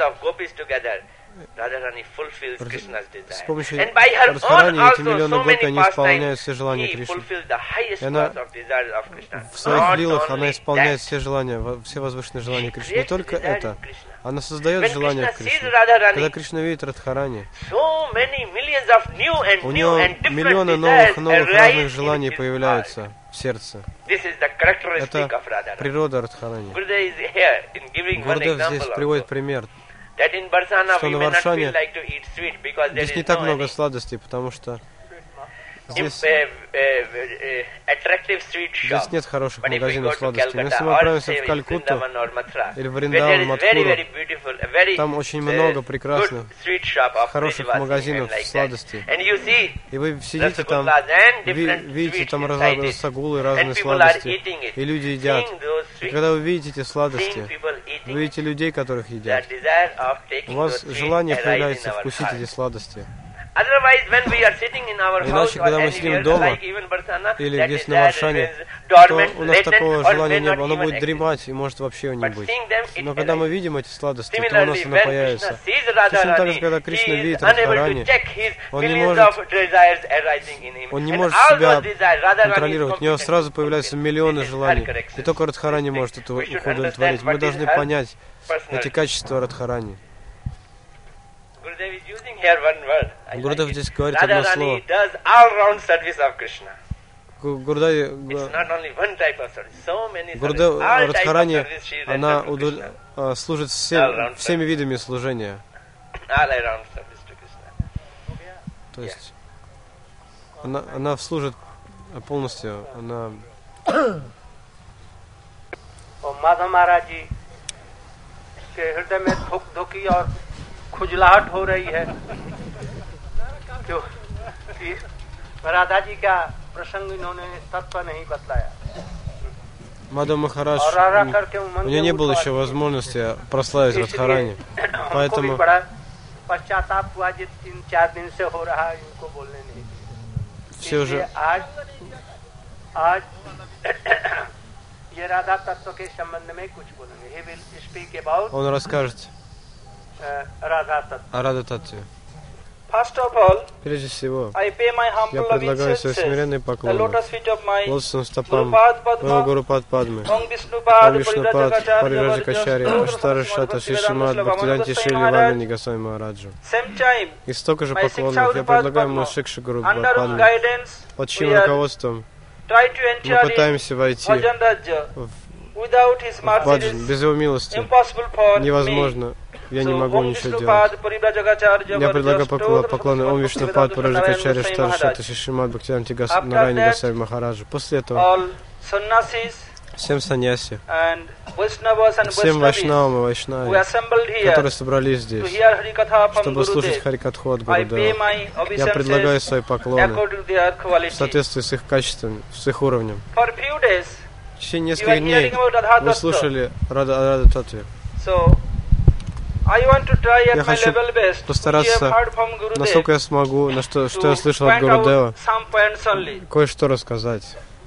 С помощью Радхарани эти миллионы гопи, они исполняют все желания Кришны. И она в своих лилах, она исполняет все желания, все возвышенные желания Кришны. Не только это, она создает желания Кришны. Когда Кришна видит Радхарани, у него миллионы новых, новых разных желаний появляются в сердце. Это природа Радхарани. Гурудев здесь приводит пример, что на Варшане здесь не так много сладостей, потому что здесь, здесь нет хороших магазинов сладостей. Но если мы отправимся в Калькутту или в Вриндаван, Мадхуру, там очень много прекрасных, хороших магазинов сладостей. И вы сидите там, ви, видите там разные расагулы, разные сладости, и люди едят. И когда вы видите эти сладости, вы видите людей, которых едят, у вас желание появляется вкусить эти сладости. Иначе, когда мы сидим дома или здесь на Варшане, то у нас такого желания не было. Оно будет дремать и может вообще не быть. Но когда мы видим эти сладости, то у нас оно появится. Точно так же, когда Кришна видит Радхарани, он не может, он не может себя контролировать. У него сразу появляются миллионы желаний. И только Радхарани может это удовлетворить. Мы должны понять эти качества Радхарани. Гурудев здесь говорит одно слово. Гурудев, Гурудев Радхарани, она удов... служит всем, всеми видами служения. То есть она, она служит полностью, она... खुजलाहट हो रही है क्यों कि राधा जी का प्रसंग इन्होंने तत्व नहीं बतलाया. Мадхав Махарадж, у нее не было еще возможности прославить Радхарани, поэтому все уже он расскажет о Рада Таттве. Прежде всего, я предлагаю свои смиренные поклоны лотосным стопам моего Гуру Падмы, Ом Вишнупад, Паривраджакачари, Аштара Шата Шишимад, Бхактивиданта Шрили Вамени Госвами Махараджу. И столько же поклонов я предлагаю моему Шикше Гуру Падме. Под чьим руководством мы пытаемся войти в баджан. Без его милости невозможно. Я не могу ничего делать. Я предлагаю поклоны Ом Вишнупад, Паривраджакачари, Аштара Шата Шишимад, Бхактивиданта Нараяни Госвами Махараджу. После этого всем саньяси, всем вайшнавам и вайшнаве, которые собрались здесь, чтобы слушать Харикатху от Гурудева, я предлагаю свои поклоны в соответствии с их качеством, с их уровнем. В течение нескольких дней вы слушали Рада Рада Татве. Я хочу постараться, насколько я смогу, на что, что я слышал от Гурудева, кое-что рассказать.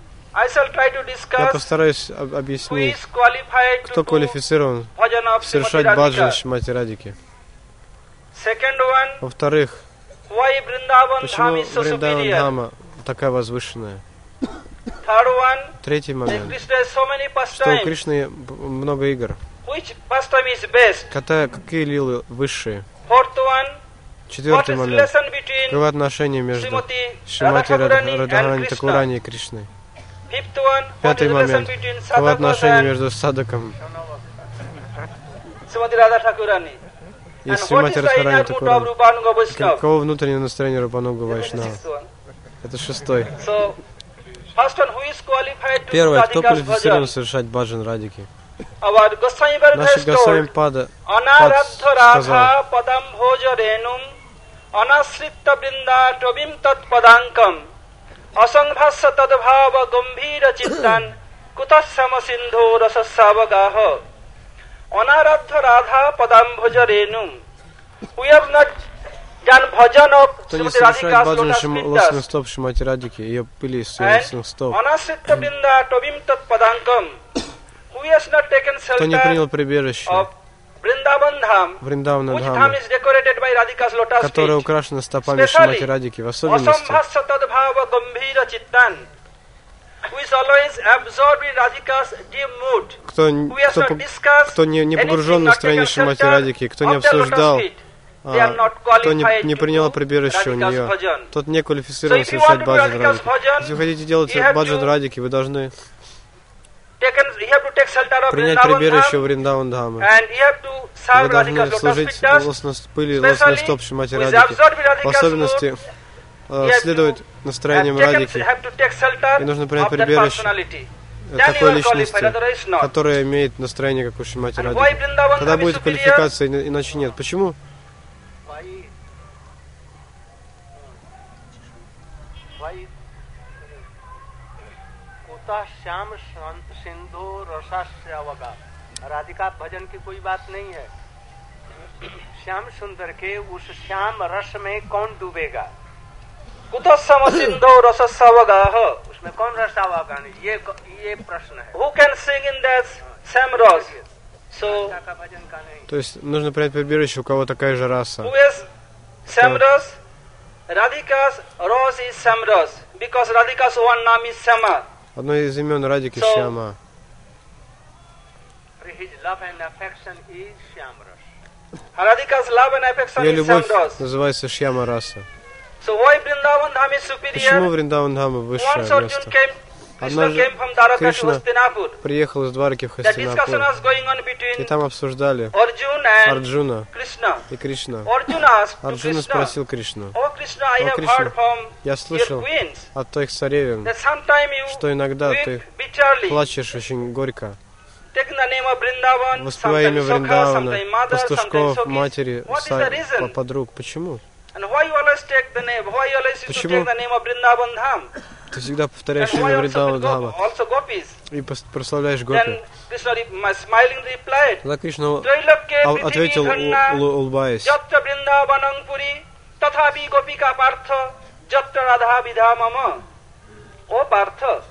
Я постараюсь об объяснить, кто квалифицирован совершать баджан Шримати Радхики. Во-вторых, почему Вриндаван Дхама такая возвышенная? Третий момент, что у Кришны много игр. Какая, какие лилы высшие? Четвертый момент, какое отношение между Шримати Радхарани Такурани и Кришной? Пятый момент, какое отношение между садаком и Шримати Радхарани Такурани? Каково внутреннее настроение Рупануга Вайшнава? Это шестой. Первое, кто квалифицирован совершать баджан Радхики? Наш Госвами Пада сказал: Asangvasa tadbhava gambhira chittan kutasama sindho rasasavagaha Anaradha radha padam bhajarenum. We have not done bhajan of Srimati Radhika's lotus стоп Шримати Радхики, ее пыли с лотосных стоп. Anasritta brinda tovim tat padankam. Who has not taken Кто не принял прибежище Вриндавана Дхамы, которая украшена стопами Шримати Радхики, в особенности, кто, кто, кто не, не погружен в настроение Шримати Радхики, кто не обсуждал, а, кто не, не принял прибежище у нее, тот не квалифицирован совершать баджан Радхики. Если вы хотите делать баджан Радхики, вы должны принять прибежище у Вриндаван Дхамы. Вы должны служить пыли лотосных стоп Шримати Радхики. В особенности следует настроением Радхики. И нужно принять прибежище такой личности, которая имеет настроение, как у Шримати Радхики. Тогда будет квалификация, иначе нет. Почему? श्याम सिंधु रसास्यावगा राधिका भजन की कोई बात नहीं है। श्याम सुंदर के उस श्याम रस में कौन डूबेगा? कुतो सम सिंधु रसास्यावगा, उसमें कौन रस आवेगा? ये ये प्रश्न है। Who can sing in that same rose? So то есть нужно принять прибежище, у кого такая же раса. Who is same rose? Radhika's rose is same rose because Radhika's one name is Sama. Одно из имен Радхики Шьяма. Ее любовь называется Шьяма раса. Почему Вриндаван Дхама высшее место? Однажды Кришна приехал из Двараки в Хастинапур, и там обсуждали Арджуна и Кришна. Арджуна спросил Кришну: «О Кришна, я слышал от твоих царевен, что иногда ты плачешь очень горько, воспевая имя Вриндавана, пастушков, матери, подруг. Почему? Почему ты всегда повторяешь имя Вриндавана Дхама и прославляешь гопи?» Тогда Кришна ответил, улыбаясь: «О Партха,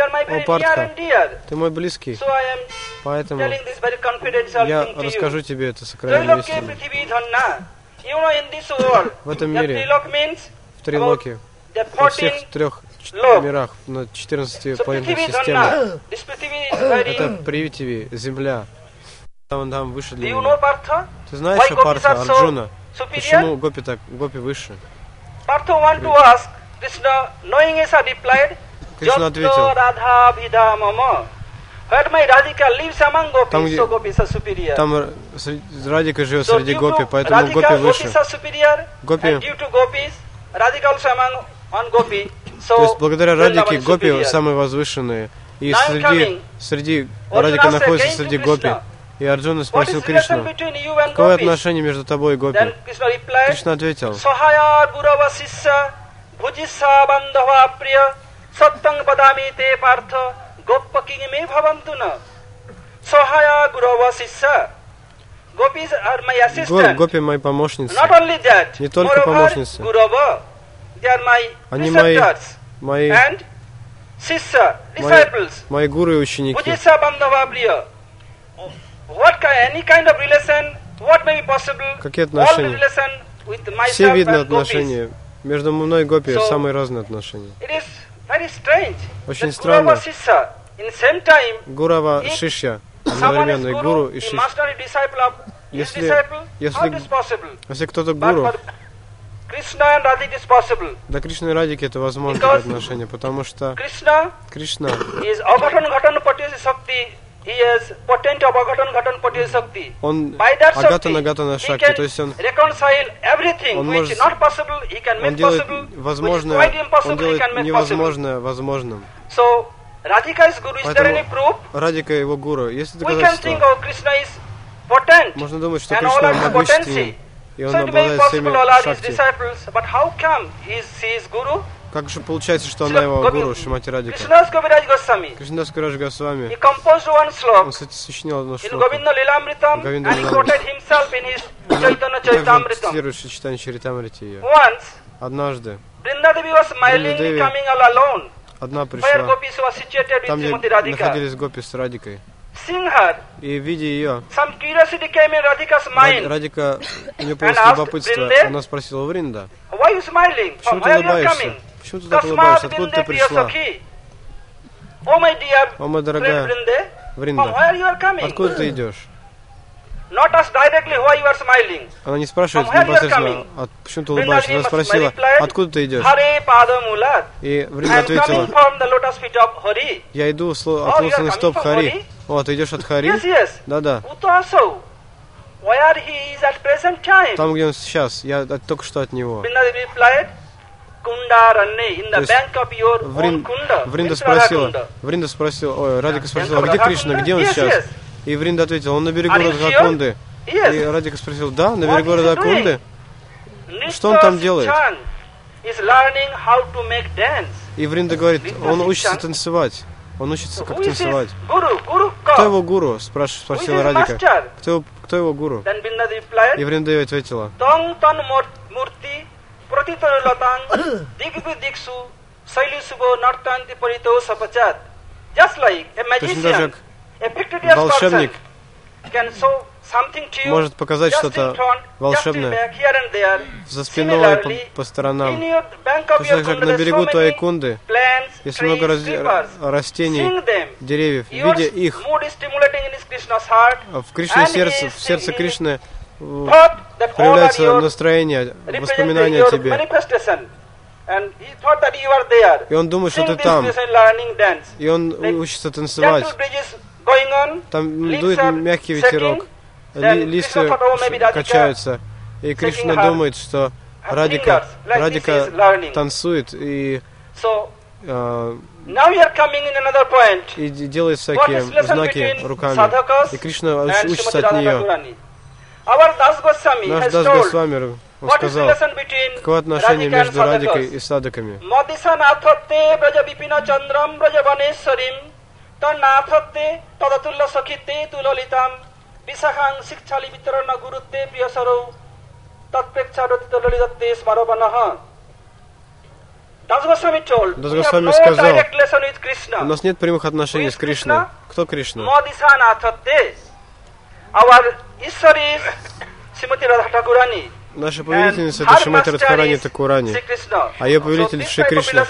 ты мой близкий, поэтому я расскажу тебе это сокровенную истину. You know, in this world, В этом the мире, Trilok means в Трилоке, the во всех fourteen трех ч- lobes. мирах, на четырнадцати So планетных Prithvi is системах, Dhanna. This Prithvi is very... это Притиви, Земля. Там, там выше Do для you know меня. Partha? Ты знаешь, Why что gopis Партха, are so Арджуна, superior? почему гопи так, гопи выше? Partha want to ask Krishna, knowing Esa replied, Кришна ответил, Jatto Radha Vida Mama. Where my Radhika lives among Там, gopis, где- so gopis are superior. там р- сре- Радика живет So среди due гопи, to поэтому Radhika, гопи выше. gopis are superior, Гопи. and due to gopis, Radhika also among one gopi. So То есть благодаря Радике Vrindavan is гопи superior. самые возвышенные. И Now I'm среди, coming. среди Arjuna Радика said находится again to среди Krishna, гопи. И Арджуна What спросил is relation Кришну, between you and какое gopis? отношение между тобой и гопи? Then Krishna replied, Кришна ответил, Sahaya Gurava Sissa Bhujissa Bandhava Priya Sattang Badami Te Partha Goppa Kingme Bhavantuna. Sahaya Gurava Sissa. Gopis are my «Го- assistant. гопи мои помощницы, Not only that, Не только moreover, помощницы. Gurava, they are my Они мои, preceptors мои, and Sissa, мои, disciples. мои гуру и ученики. Bhujissa Bandhava Priya. What kind, any kind of relation, what may be possible, Какие all the отношения? relation with Все myself видны and gopis. отношения. Между мной и гопи So- самые разные отношения. It is very strange. Очень that странно. Gurava Sissa, in same time, Гурава, If Шишья, someone is одновременно и guru, гуру и he шишья. must not be disciple of his Если- disciple. How если- it is possible? Если кто-то But гуру, for Krishna and Radha it is possible. для Кришны и Радики это возможно Because- такое отношение, потому что Krishna Кришна, is Agatan Ghatan Patyasi Shakti. He is potent of Agatan Ghatan Patyasi Shakti. он By that Shakti, Агатана Агатана he Шакти, can то есть он, reconcile everything Он which может- is not possible, he can он make делает possible, which is возможное, quite он impossible, he делает can make possible. невозможное возможным. So, Radhika's guru, is there Поэтому any proof? Радика его гуру. Есть We can think доказательства. of Krishna is potent. Можно думать, что And all Кришна of his могущественен, potency. и он So it may be обладает possible всеми all are his шакти. disciples, but how come he is, he is guru? Как же получается, что она его гуру, Шримати Радика? Krishnadas Kaviraj Goswami. Кришнадас Кураж He Госвами, composed one он, slok кстати, сочинял одно in шлоку. Govinda Lilamritam Govinda and he Lilamrita. quoted himself in his Chaitanya Также он Charitamritam. цитирует читание Чаритамрити ее. Once, Однажды Vrindadevi was smilingly Vrindadevi coming all alone, одна where пришла, gopis was situated with там, где Srimati Radhika. находились гопи с Радикой. Seeing her, И, видя ее, some curiosity came in Radhika's mind. Радика, у нее появилось And asked любопытство, Vrinde, она спросила: Вринда, Why are you smiling? почему From ты where you are улыбаешься? coming? Почему ты так улыбаешься? Откуда ты Tasmat Vrinde пришла? Priyasakhi. Oh my dear О, моя friend дорогая Vrinde, from Вринда, where you are coming? откуда ты идешь? Not ask directly why you are smiling. Она не спрашивает From where you are непосредственно, от, почему ты улыбаешься, она спросила: откуда ты идешь? Hare Padamulat. И I Вринда am ответила: coming from the lotus feet of Hari. я иду сло- Oh, от you are лотосных coming стоп from Хари. Hari? О, ты идешь от Хари? Yes, yes. Да-да. Utaso. Where he is at present time. Там, где он сейчас, я от- только что от него. Vrindadevi replied, Kundaranne, in То the есть bank of your own Врин- Kunda. Вринда means Radha спросила, Kunda. Вринда спросила, ой, Радика спросила: а Радха где Кунда? Кришна, где он Yes, сейчас? yes. И Вринда ответила: он на берегу Are you sure? Радхакунды. И Yes. Радика спросил: да, на What берегу is he Радхакунды. doing? Что он там Nitya делает? Sichan is learning how to make dance. И Вринда говорит: Нитя он учится Сичан. танцевать. Он учится, как Who is his танцевать. Guru? Guru Кто ka? его гуру? Спраш- Who is Спросила his Радика. master? Кто, его- кто его гуру? Then Vrindadevi replied, И Вринда ей ответила: Tong tan mur- murti pratitara latang digvi diksu saili subo nartanti parito sapachat. Just like a точно так же, magician, как a pictorial person волшебник can show something to you, может показать just что-то in front, just in волшебное back, here and there. за спиной, по, Similarly, по сторонам. in your bank of Точно your так же, как kunda, на there's берегу so твоей many кунды plants, есть trees, много раз- creepers. растений, Seeing them, деревьев. your Видя их, mood is stimulating in his Krishna's heart, в Кришне and сердце, he в сердце is- Кришны э, thought that all are проявляется your настроение, representing воспоминания your о тебе. manifestation. And he thought that you are there. И он думает, что Sing ты this там. Krishna learning dance. И он Like учится танцевать. Gentle breezes going on, Там leaves дует are мягкий shaking, ветерок, then ли- листья Krishna thought, oh, maybe Radhika качаются. И Кришна her- думает, что her Радика, fingers, like Радика this is learning. танцует и, So э, now you are coming in another point. и д- делает What всякие is lesson знаки between руками. sadhakas И Кришна and уч- учится Srimati от нее. Radharani? Our Das Goswami Наш has Дас told Госвами, он what is сказал, relation between какое отношение Radhika and между Радикой sadhakas. и садаками. Madisa nathatte braja vipina chandram braja vaneswarim ta nathatte tadatulla sakhite tulalitam visakhang sikchali vitarana gurutte priyasaro tatpekcharatita lalidatte smaravanaha. Das Goswami told, Das we have Goswami no сказал, direct relation with У Krishna. нас нет прямых отношений Who is с Кришной. Krishna? Кто Кришна? Madisa nathatte. Our Ishwar is Srimati Radha Thakurani. Наша повелительница это Шримати Радхарани Такурани, а ее повелитель Шри Кришна.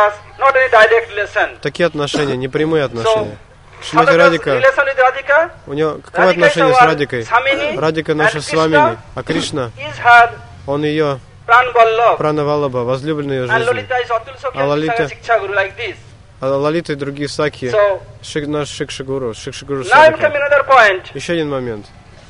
Такие отношения, непрямые отношения. Шримати Радика, у него какое отношение с Радикой? Радика наша Свамини, а Кришна, он ее Прана Валлаба, возлюбленный ее жизни. А Лалита, а Лалита и другие саки, шик, наш Шикшигуру, Шикшигуру Садхика. Еще один момент.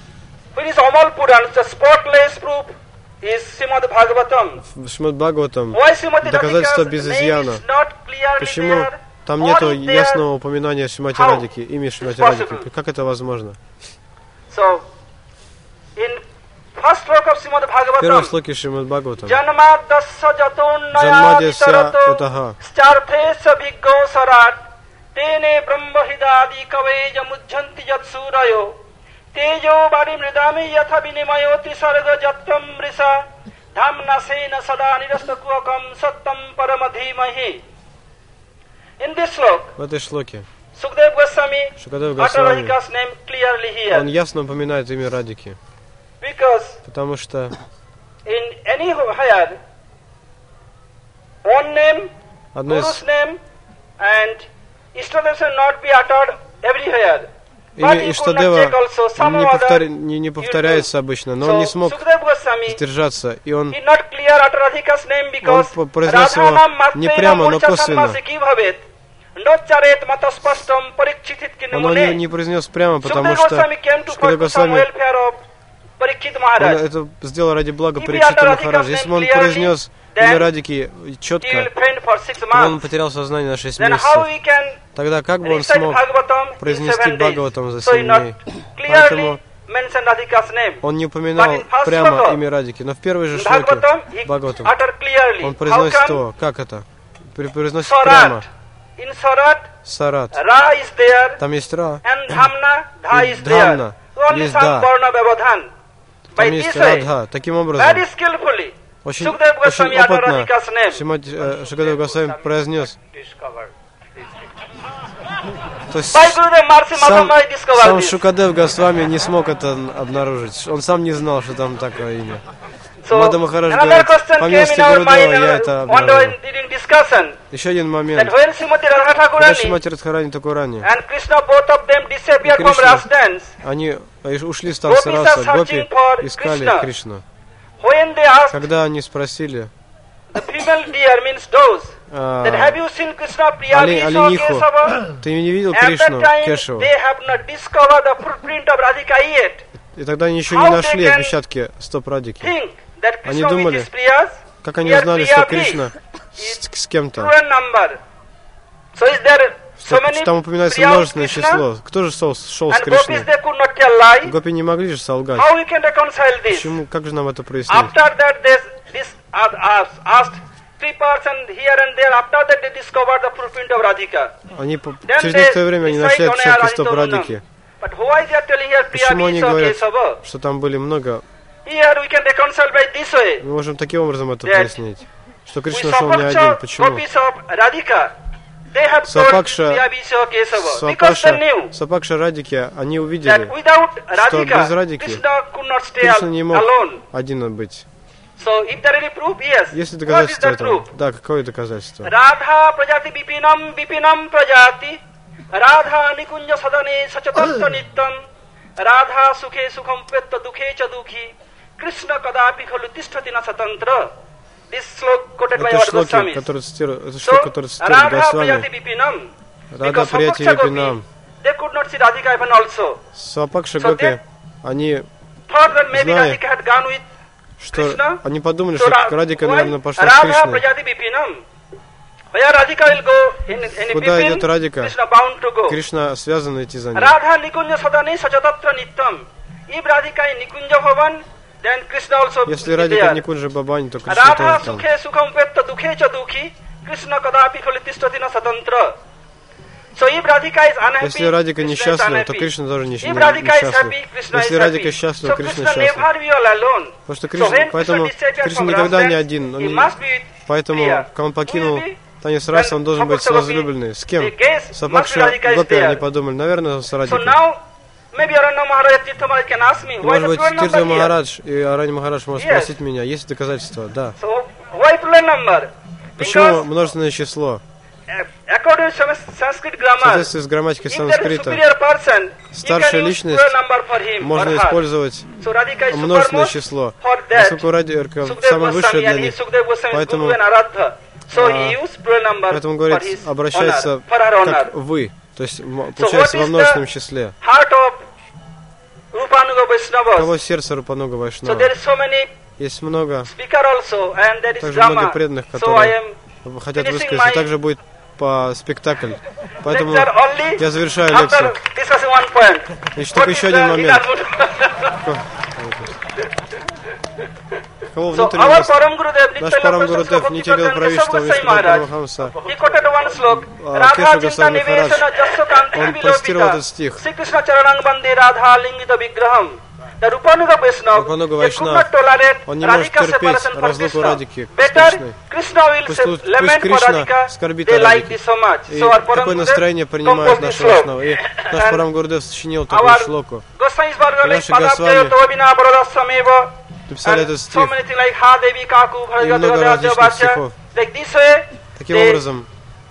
В Шримад Бхагаватам доказательство без изъяна. Почему там нету ясного упоминания Шримати Радики, имя Шримати Радики? Как это возможно? В первом слоке Шримад Бхагаватам Джанмадьяся утаха Тене брахмахидади кавеja mujjanti jatsurayo Tejo bari mridami yatha vinimayoti sarga jattam risa Dhamna sena sada nirastakvakam sattam paramadhimahi. In this slok, в этой шлоке Шукадев Госвами uttered Radhika's name clearly here. Он ясно упоминает имя Радики. Because потому что in any higher one name, Guru's name and Ishtadeva should not be uttered everywhere. Имя Иштадева не, повтор... не, не повторяется обычно, но он не смог сдержаться, и он, он произнес его не прямо, но косвенно. Он не, не произнес прямо, потому что Шукадев Госвами он это сделал ради блага Парикшита Махараджа. Если бы он произнес имя Радики четко, то он потерял сознание на шесть месяцев. Тогда как бы он смог произнести Бхагаватам за семь дней? Поэтому он не упоминал прямо имя Радики. Но в первой же шлоке Бхагаватам он произносит то, как это? Произносит прямо. Сарат. Там есть Ра. И Дхамна. Есть Да. Там есть Радха. Таким образом, очень, очень опытно Шукадев Госвами произнес. То есть сам, сам Шукадев Госвами не смог это обнаружить. Он сам не знал, что там такое имя. Мада Махарадж говорит, по милости Гурудева я это обнаружил. Еще один момент. Когда Шримати Радхарани Такурани и Кришна, они ушли с танца раса, гопи искали Кришну. Когда они спросили а, Али, Олениху, ты не видел Кришну, Кешеву? И тогда они еще не нашли отпечатки стоп Радики. Они думали, как они узнали, что Кришна с, с кем-то. Что, там упоминается множественное число. Кто же шел, шел с Кришной? Гопи не могли же солгать. Почему? Как же нам это прояснить? Они, через некоторое время они нашли отпечатки стоп Радики. Почему они говорят, что там были много? Мы можем таким образом это прояснить. Что Кришна шел не один. Почему? Свапакша, Свапакша, Свапакша Радики, они увидели, что без Радики Кришна не мог один быть. Есть ли доказательство этого? Да, какое доказательство? Радха праджати випинам випинам праджати Радха никунja садане сачататта ниттам Радха сухе сухам петта духе ч духи Кришна кадапи халу тиштхати на сатантра. Это шлоки, которые цитируют, это шлоки, которые цитируют Госвами. Рада Прияти Випинам. Свапакша Гопи, они знали, что они подумали, что Радика, наверное, пошла с Кришной. Куда идет Радика? Кришна связан идти за ней. Если Радика Никунджа Бабани, то Кришна тоже там. Если Радика несчастлива, то Кришна тоже несчастлив. Если Радика счастлива, Кришна счастлив. Потому что Кришна, поэтому Кришна никогда не один. Он не, поэтому, когда он покинул танец раса, он должен быть с возлюбленной. С кем? С Свапакша Гопи, они подумали, наверное, с Радикой. Может быть, Тиртха Махарадж и Арани Махарадж может спросить меня, есть доказательства? Да. Почему множественное число? В соответствии с грамматикой санскрита, старшая личность можно использовать множественное число, поскольку Радика самое высшее для них. Поэтому, а, поэтому говорит, обращается как вы, то есть получается во множественном числе. Кого сердце Рупануга Вайшнава? Есть много, также много преданных, которые хотят высказать, и также будет по спектакль. Поэтому я завершаю лекцию. Значит, только еще один момент. Кого внутренний наш Парам Гурудев не терял правительство Вишнуна Парамахамса Кешу Госвами Махарадж. Он процитировал этот стих. Рупануга Вайшнав, он не может терпеть разлуку Радики с Кришной. Пусть, пусть Кришна скорбит о Радике. И такое настроение принимает наш Вайшнав. И наш Парам Гурудев сочинил такую шлоку. И наши Госвами написали этот стих и много различных стихов. Таким образом,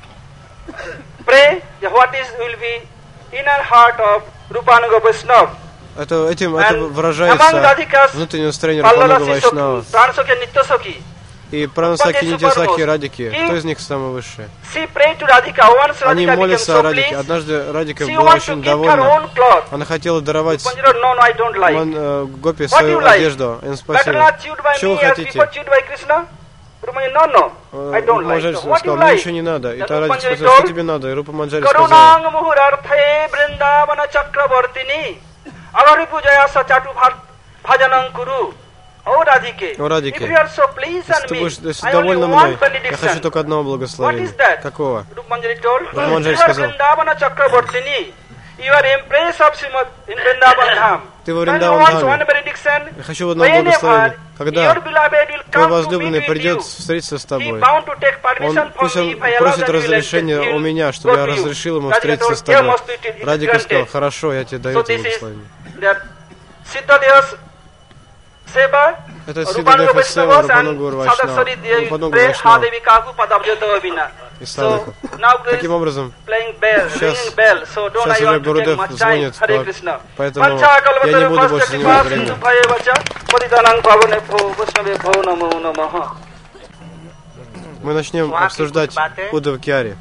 это, этим это выражается внутреннее настроение Рупануга Вайшнава. И Пранасаки, Нитьясаки, Радики, кто из них самый высший? Они молятся Радике. Однажды Радика была очень довольна. Она хотела даровать ман, э, Гопи свою одежду. И он спросил, что вы хотите? Рупа Манджари сказал, мне ничего не надо. И та Радика спросила, что тебе надо? И Рупа Манджари сказал, о, Радике, если ты будешь если ты довольна мной, я хочу только одного благословения. Какого? Рупа Манджари сказал, ты во Вриндаван-Дхаме. Я хочу одного благословения. Когда твой возлюбленный придет встретиться с тобой, он, пусть он просит разрешения у меня, чтобы я разрешил ему встретиться с тобой. Радика сказал, хорошо, я тебе даю это благословение. Это Сиддадеха Сева Рупануга Вайшнава. Рупануга Вайшнава. И Садхаку. Таким образом, сейчас, сейчас уже Гурудев звонит, поэтому я не буду больше занимать время. Мы начнем обсуждать Уддхава Кьяри.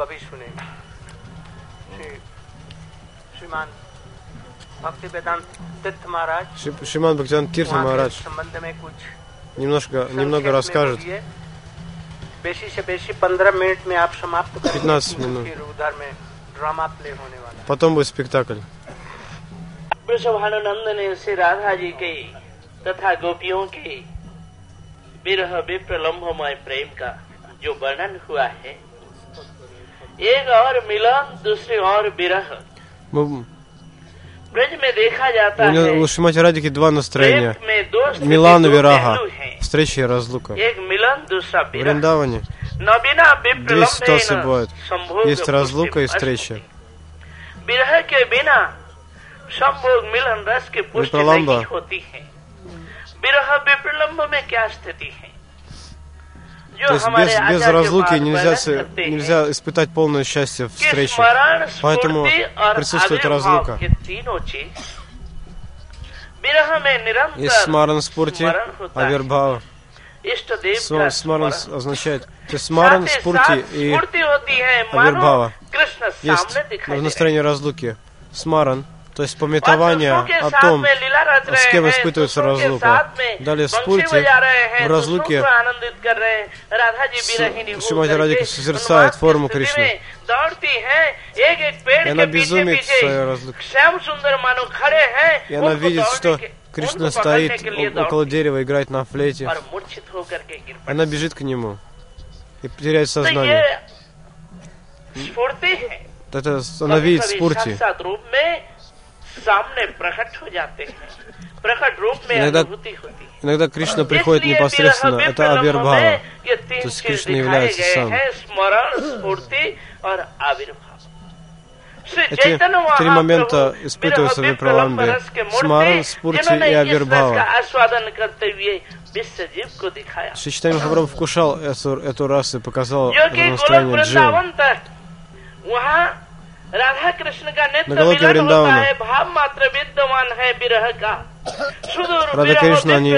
Шриман Бхактивиданта Тиртха Махарадж немножко, немного расскажет. пятнадцать минут. Потом будет спектакль. Мы У Шримати Радики два настроения. Милан и Вираха. Встреча и разлука. В Вриндаване две ситуации бывают. Есть разлука и встреча. Випраламба. То есть без, без разлуки нельзя, нельзя испытать полное счастье встречи. Поэтому присутствует разлука. Есть смаран спурти, авирбхава. Смаран означает, то есть смаран спурти и авирбхава. Есть в настроении разлуки. Смаран, то есть памятование о том, с кем испытывается разлука. Далее спурти, в разлуке Шримати Радика созерцает форму Кришны. И она безумит в своей разлуке. И она видит, что Кришна стоит около дерева, играет на флейте. Она бежит к нему и теряет сознание. Это она видит спурти. Иногда, иногда Кришна приходит непосредственно, это авирбхава, то есть Кришна является сам. Эти три момента испытываются в Випраламбе. Смаран, Спурти и Авирбхава. Шри Чайтанья Махапрабху вкушал эту, эту расу и показал это настроение дживы. На Галоке Вриндавана Рада Кришна, они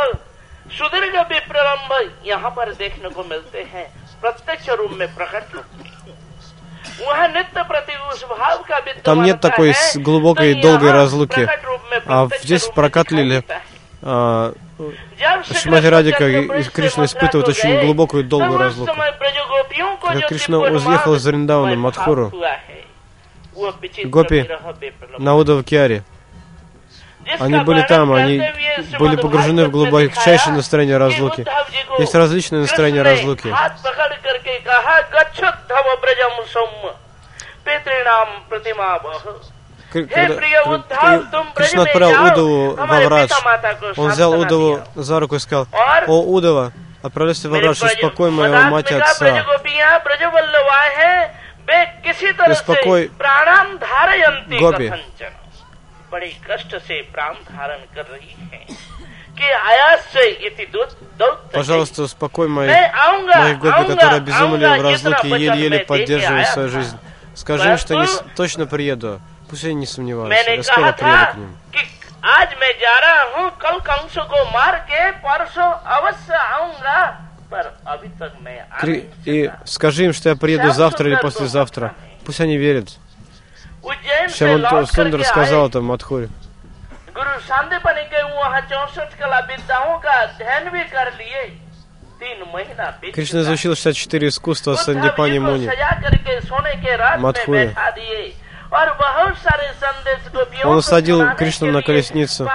там нет такой глубокой и долгой разлуки, а здесь в Пракат-лиле а, Шримати Радика и Кришна испытывают очень глубокую и долгую разлуку. Когда Кришна уехал из Вриндавана в Мадхуру, гопи на Удава-Киаре, они были там, они были погружены в глубочайшее настроение разлуки. Есть различные настроения разлуки. Когда Кришна отправил Удаву во Врадж, он взял Удаву за руку и сказал: «О, Удава, отправляйся во Врадж, успокой моего мать и отца. Успокой гопи». Пожалуйста, успокой моих, моих гопи, которые обезумели в разлуке и еле-еле поддерживают свою жизнь. Скажи им, что я точно приеду. Пусть они не сомневаются. Я скоро приеду к ним. И скажи им, что я приеду завтра или послезавтра. Пусть они верят. Шьяман Сундар рассказал это в Мадхуре. Кришна изучил шестьдесят четыре искусства Сандипани Муни Мадхуре. Он усадил Кришну на колесницу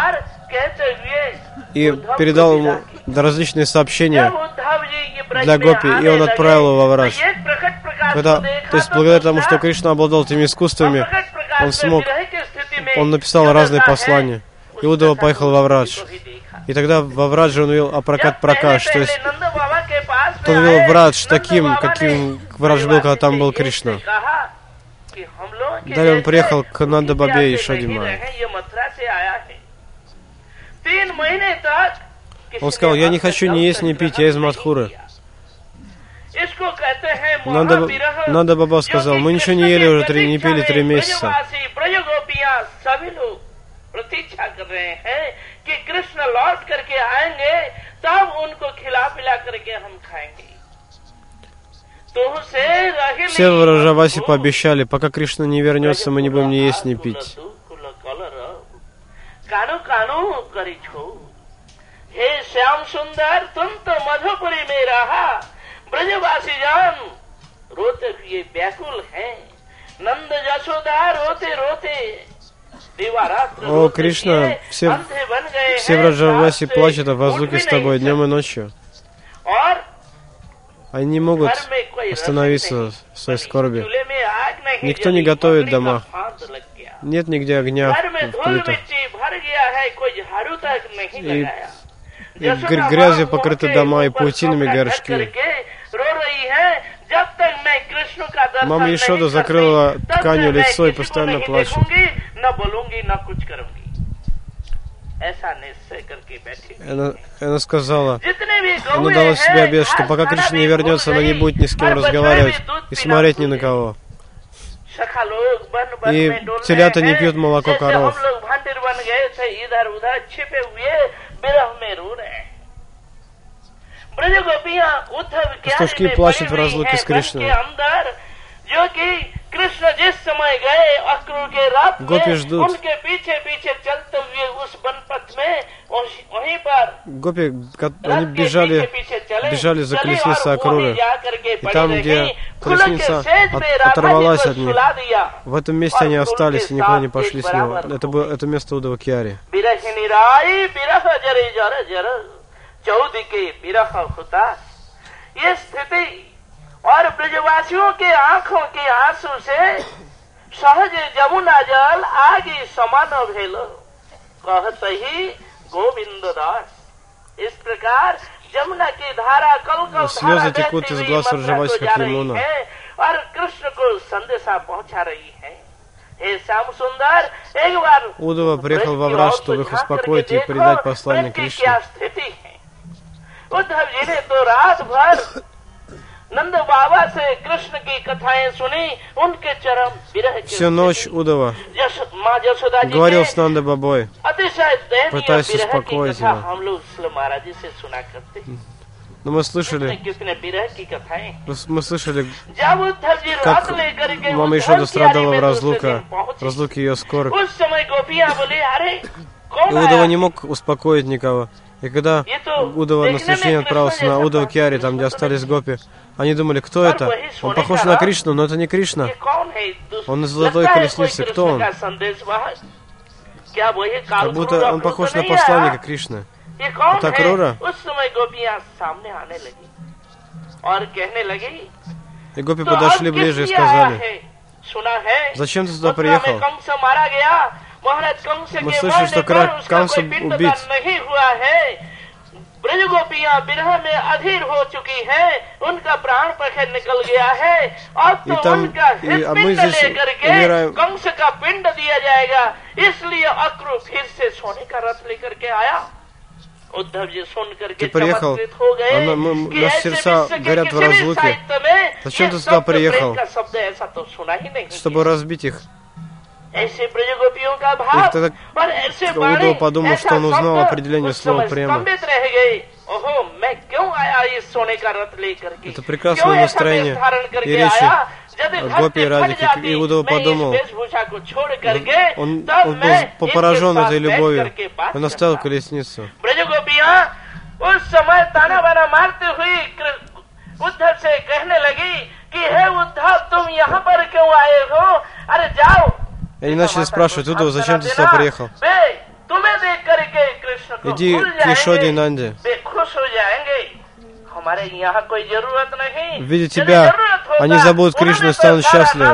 и передал ему различные сообщения для гопи, и он отправил его во Врадж. Когда, то есть благодаря тому, что Кришна обладал этими искусствами, он смог, он написал разные послания. И Удава поехал во Врадж. И тогда во Врадже он увидел Апракат Пракаш, то есть он увидел Врадж таким, каким Врадж был, когда там был Кришна. Далее он приехал к Нанда Бабе и Шоди Мае. Он сказал: «Я не хочу ни есть, ни пить, я из Мадхуры». Нанда, Нанда Баба сказал: «Мы ничего не ели уже, три, не пили три месяца». Все в Враджаваси пообещали: пока Кришна не вернется, мы не будем ни есть, ни пить. О, Кришна, все, все в Враджаваси плачут о разлуке с тобой днем и ночью. Они не могут остановиться в своей скорби. Никто не готовит дома. Нет нигде огня в плитах. И, и грязью покрыты дома, и паутинами горшки. Мама Ешода закрыла тканью лицо и постоянно плачет. Она, она сказала, она дала себе обет, что пока Кришна не вернется, она не будет ни с кем разговаривать и смотреть ни на кого. И телята не пьют молоко коров. Пастушки плачут в разлуке с Кришной. Гопи ждут. Гопи, они бежали, бежали за колесницей Акруры. И там, где колесница от, оторвалась от них, в этом месте они остались и никуда не пошли с него. Это, было, это место Удава-Киари. और ब्रजवासियों के आंखों के आंसू से सहज जमुना जल आगे समान भेल कहत ही गोविंद दास। इस प्रकार जमुना की धारा कल कल слезы текут из глаз Враджаваси, как лимона. और कृष्ण को संदेशा पहुंचा रही है। Удава приехал во Враж, чтобы их успокоить и передать послание Кришне. Всю ночь Удава говорил с Нанда Бабой, пытаясь успокоить его. Но мы слышали, мы слышали, как мама Ишода страдала в разлуке, разлуке ее скорбь. И Удава не мог успокоить никого. И когда Удава на следующий день отправился на Удава Кьяри, там, где остались гопи, они думали, кто это? Он похож на Кришну, но это не Кришна. Он из золотой колесницы. Кто он? Как будто он похож на посланника Кришны. Это Крура. И гопи подошли ближе и сказали, зачем ты сюда приехал? Мы слышали, что Камса убит. И там, и, а мы здесь умираем. Ты приехал, а мы, наши сердца горят в разлуке. Зачем ты сюда приехал? Чтобы разбить их. И тогда Удава подумал, что он узнал определение слова «према». Это прекрасное настроение и речи гопи и радики. И Удава подумал, он, он был поражен этой любовью. Он оставил колесницу. И они начали спрашивать, Удава, зачем ты сюда приехал? Иди к Ишоде и Нанде. Видя тебя, они забудут Кришну и станут счастливы.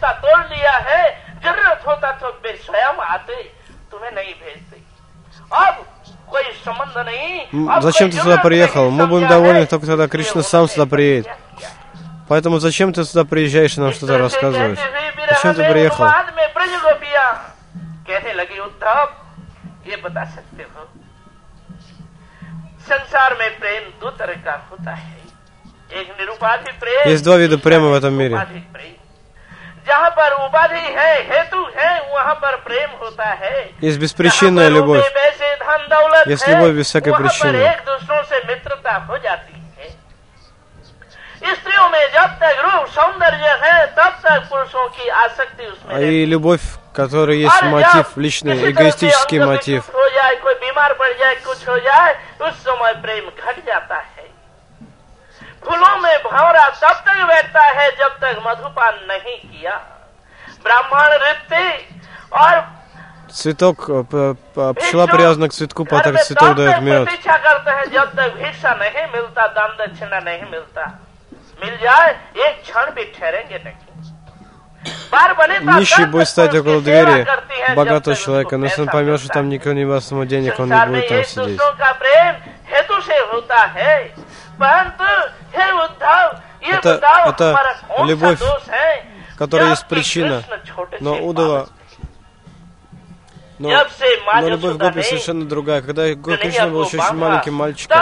Зачем ты сюда приехал? Мы будем довольны, только тогда Кришна сам сюда приедет. Поэтому зачем ты сюда приезжаешь и нам что-то рассказываешь? Зачем ты приехал? Есть два вида према в этом мире. Есть беспричинная любовь. Есть любовь без всякой причины. А и любовь, в которой есть мотив, личный, эгоистический мотив. Цветок, пчела привязана к цветку, пока цветок дает мед. Нищий будет стать около двери богатого человека, но если он поймет, что там никто не даст ему денег, он не будет там сидеть. Это, это любовь, в которой есть причина, но Удава, но, но любовь гопи совершенно другая. Когда Кришна был еще очень маленьким мальчиком,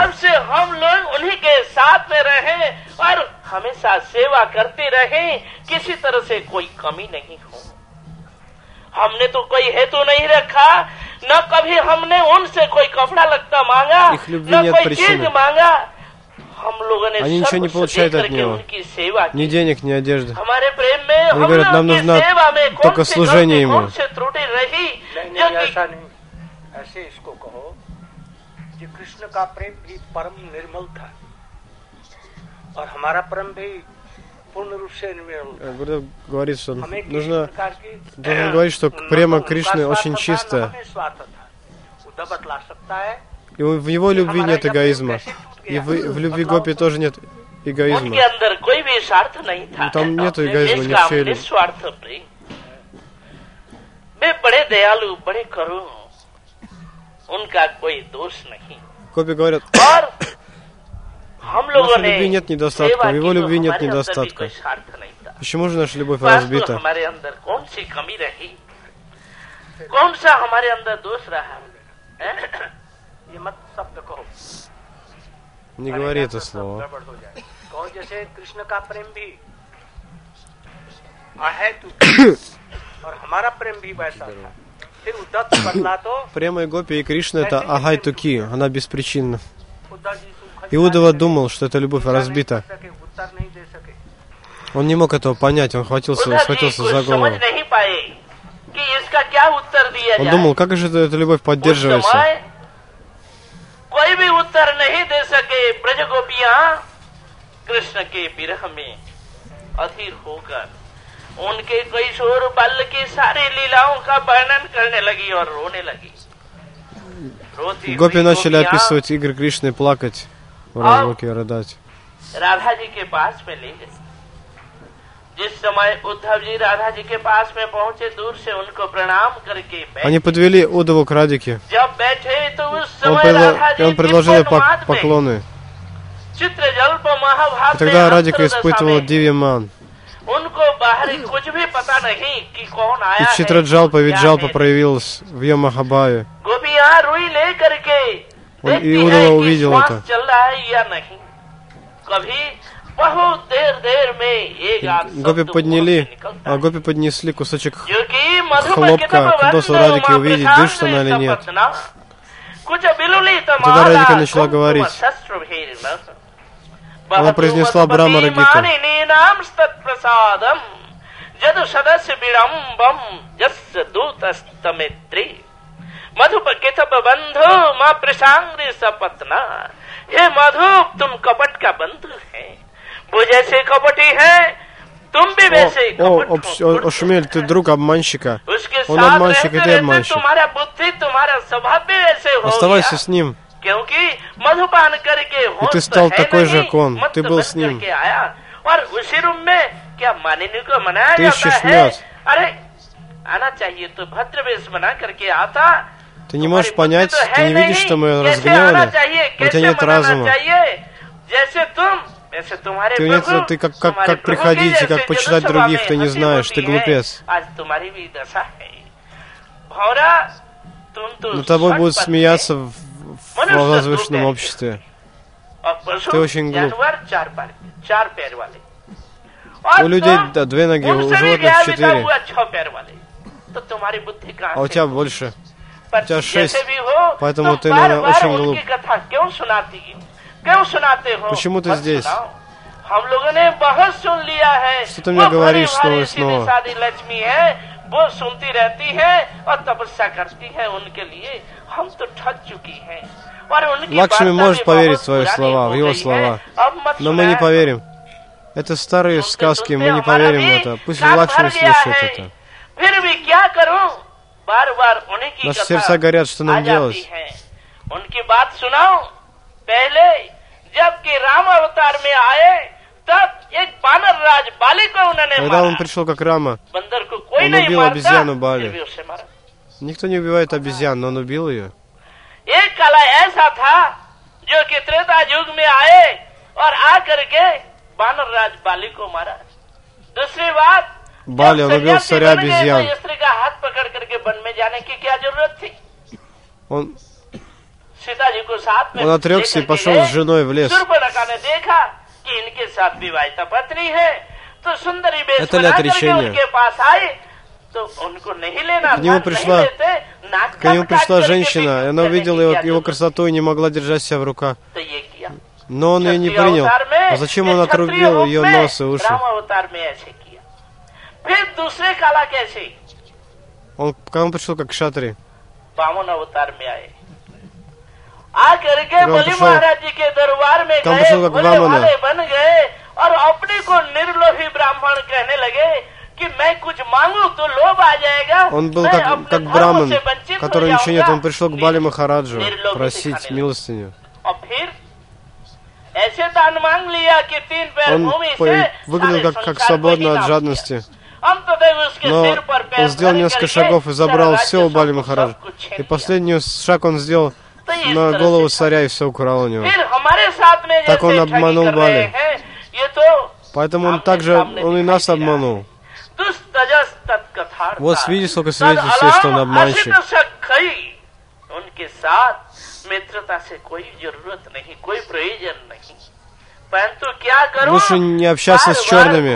их любви нет причины. Они ничего не получают от него. Ни денег, ни одежды. Они говорят, нам нужно только служение ему. Гурдев говорит, что нужно должен говорить, что према Кришны очень чистая. И в его любви нет эгоизма. И в, в любви гопи тоже нет эгоизма. Там нет эгоизма, нет чели. Гопи говорят, в нашей любви нет недостатка, в его любви нет недостатка. Почему же наша любовь разбита? Не говори это слово. Према и Гопи и Кришна — это агай туки, она беспричинна. Иудова думал, что эта любовь разбита. Он не мог этого понять, он хватился, схватился за голову. Он думал, как же эта любовь поддерживается. Гопи начали описывать игры Кришны и плакать в разлуке и рыдать. Они подвели Удаву к Радике. Он, предла... он предложил ей поклоны. И тогда Радика испытывала дивьяман. И Читраджалпа, ведь Джалпа проявилась в ее Махабхаве. Он, и Удава увидел это. Гопи подняли, а Гопи поднесли кусочек хлопка к носу Радики, увидеть, дышит она или нет. Тогда Радика начала говорить. Она произнесла Брахма Рагита. О, о, о, о, Шмель, ты друг обманщика. Он обманщик, и ты обманщик. Оставайся с ним. И ты стал такой же, как он. Ты был с ним. Ты ищешь мед. Ты не можешь понять, ты не видишь, что мы разгневаны. У тебя нет разума. Ты, нет, ты как, как, как приходить и как почитать других, ты не знаешь, ты глупец. Но тобой будут смеяться в, в возвышенном обществе. Ты очень глуп. У людей, да, две ноги, у животных четыре. А у тебя больше. У тебя шесть. Поэтому ты, наверное, очень глуп. Почему ты здесь? Что ты мне говоришь снова и снова? Лакшми может поверить в свои слова, в его слова, но мы не поверим. Это старые сказки, мы не поверим в это. Пусть Лакшми слушает это. Наши сердца горят, что нам делать? Когда он пришел как Рама, он убил обезьяну Бали. Никто не убивает обезьян, но он убил ее. Бали, он убил царя обезьян. Он, он отрекся и пошел с женой в лес. Это ли отречение? К нему пришла, к нему пришла женщина, и она увидела его, его красоту и не могла держать себя в руках. Но он ее не принял. А зачем он отрубил ее нос и уши? Он, когда он пришел как кшатри. Когда он пришел, когда он пришел как Вамана. Он был как, как браман, который ничего нет. Он пришел к Бали Махараджу просить милостыню. Он выглядел как, как свободно от жадности. Но он сделал несколько шагов и забрал все у Бали Махараджа. И последний шаг он сделал на голову царя и все украл у него. Так он обманул Бали. Поэтому он также, он и нас обманул. Вот видите, сколько свидетельств, что он обманщик. Лучше не общаться с черными.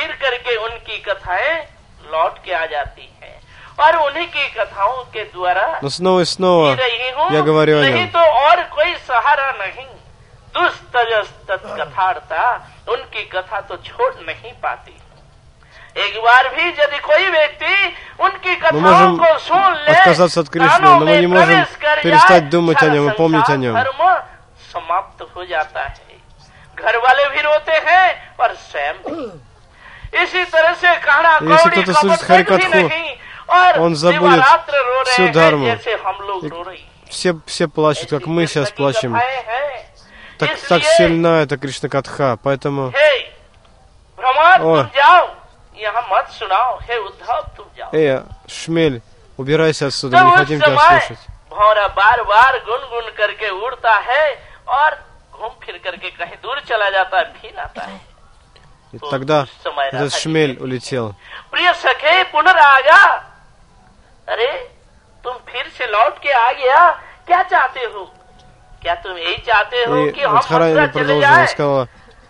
Но снова и снова я говорю о нем. Мы можем отказаться от Кришны, но мы не можем перестать думать о нем и помнить о нем. Если кто-то слышит Харикатху, он забудет всю дхарму. Все, все плачут, как мы сейчас плачем. Так, так сильна эта Кришна-катха, поэтому... О, эй, Шмель, убирайся отсюда, мы не хотим тебя слушать. И тогда этот Шмель улетел. И Радхарани продолжила, сказала: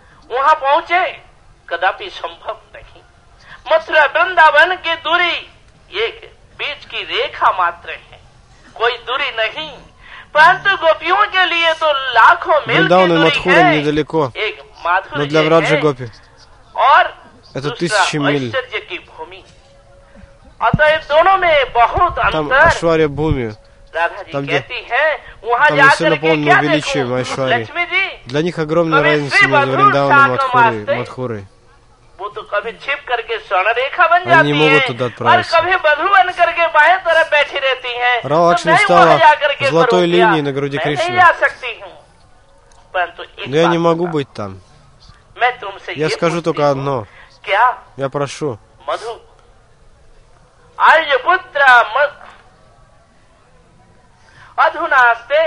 कदापि संभव नहीं। मथुरा वृंदावन की दूरी एक बीच की रेखा मात्र है, कोई दूरी नहीं। परंतु गोपियों के लिए तो लाखों मील की दूरी है, एक माधुर्य है और दूसरा ऐश्वर्य की भूमि। अतः दोनों में बहुत अंतर। राधा जी कहती है वहाँ जाकर के क्या देखूं? लक्ष्मी जी, для них огромная разница между Вриндаваном и Мадхурой. वो तो कभी छिप करके स्वर्ण रेखा बन जाती है और कभी बधू बन करके बाएं तरफ बैठी रहती है। Радха Лакшми стала золотой линией на груди Кришны. Но я не могу быть там. Я скажу только одно. Я прошу. अधुनास्ते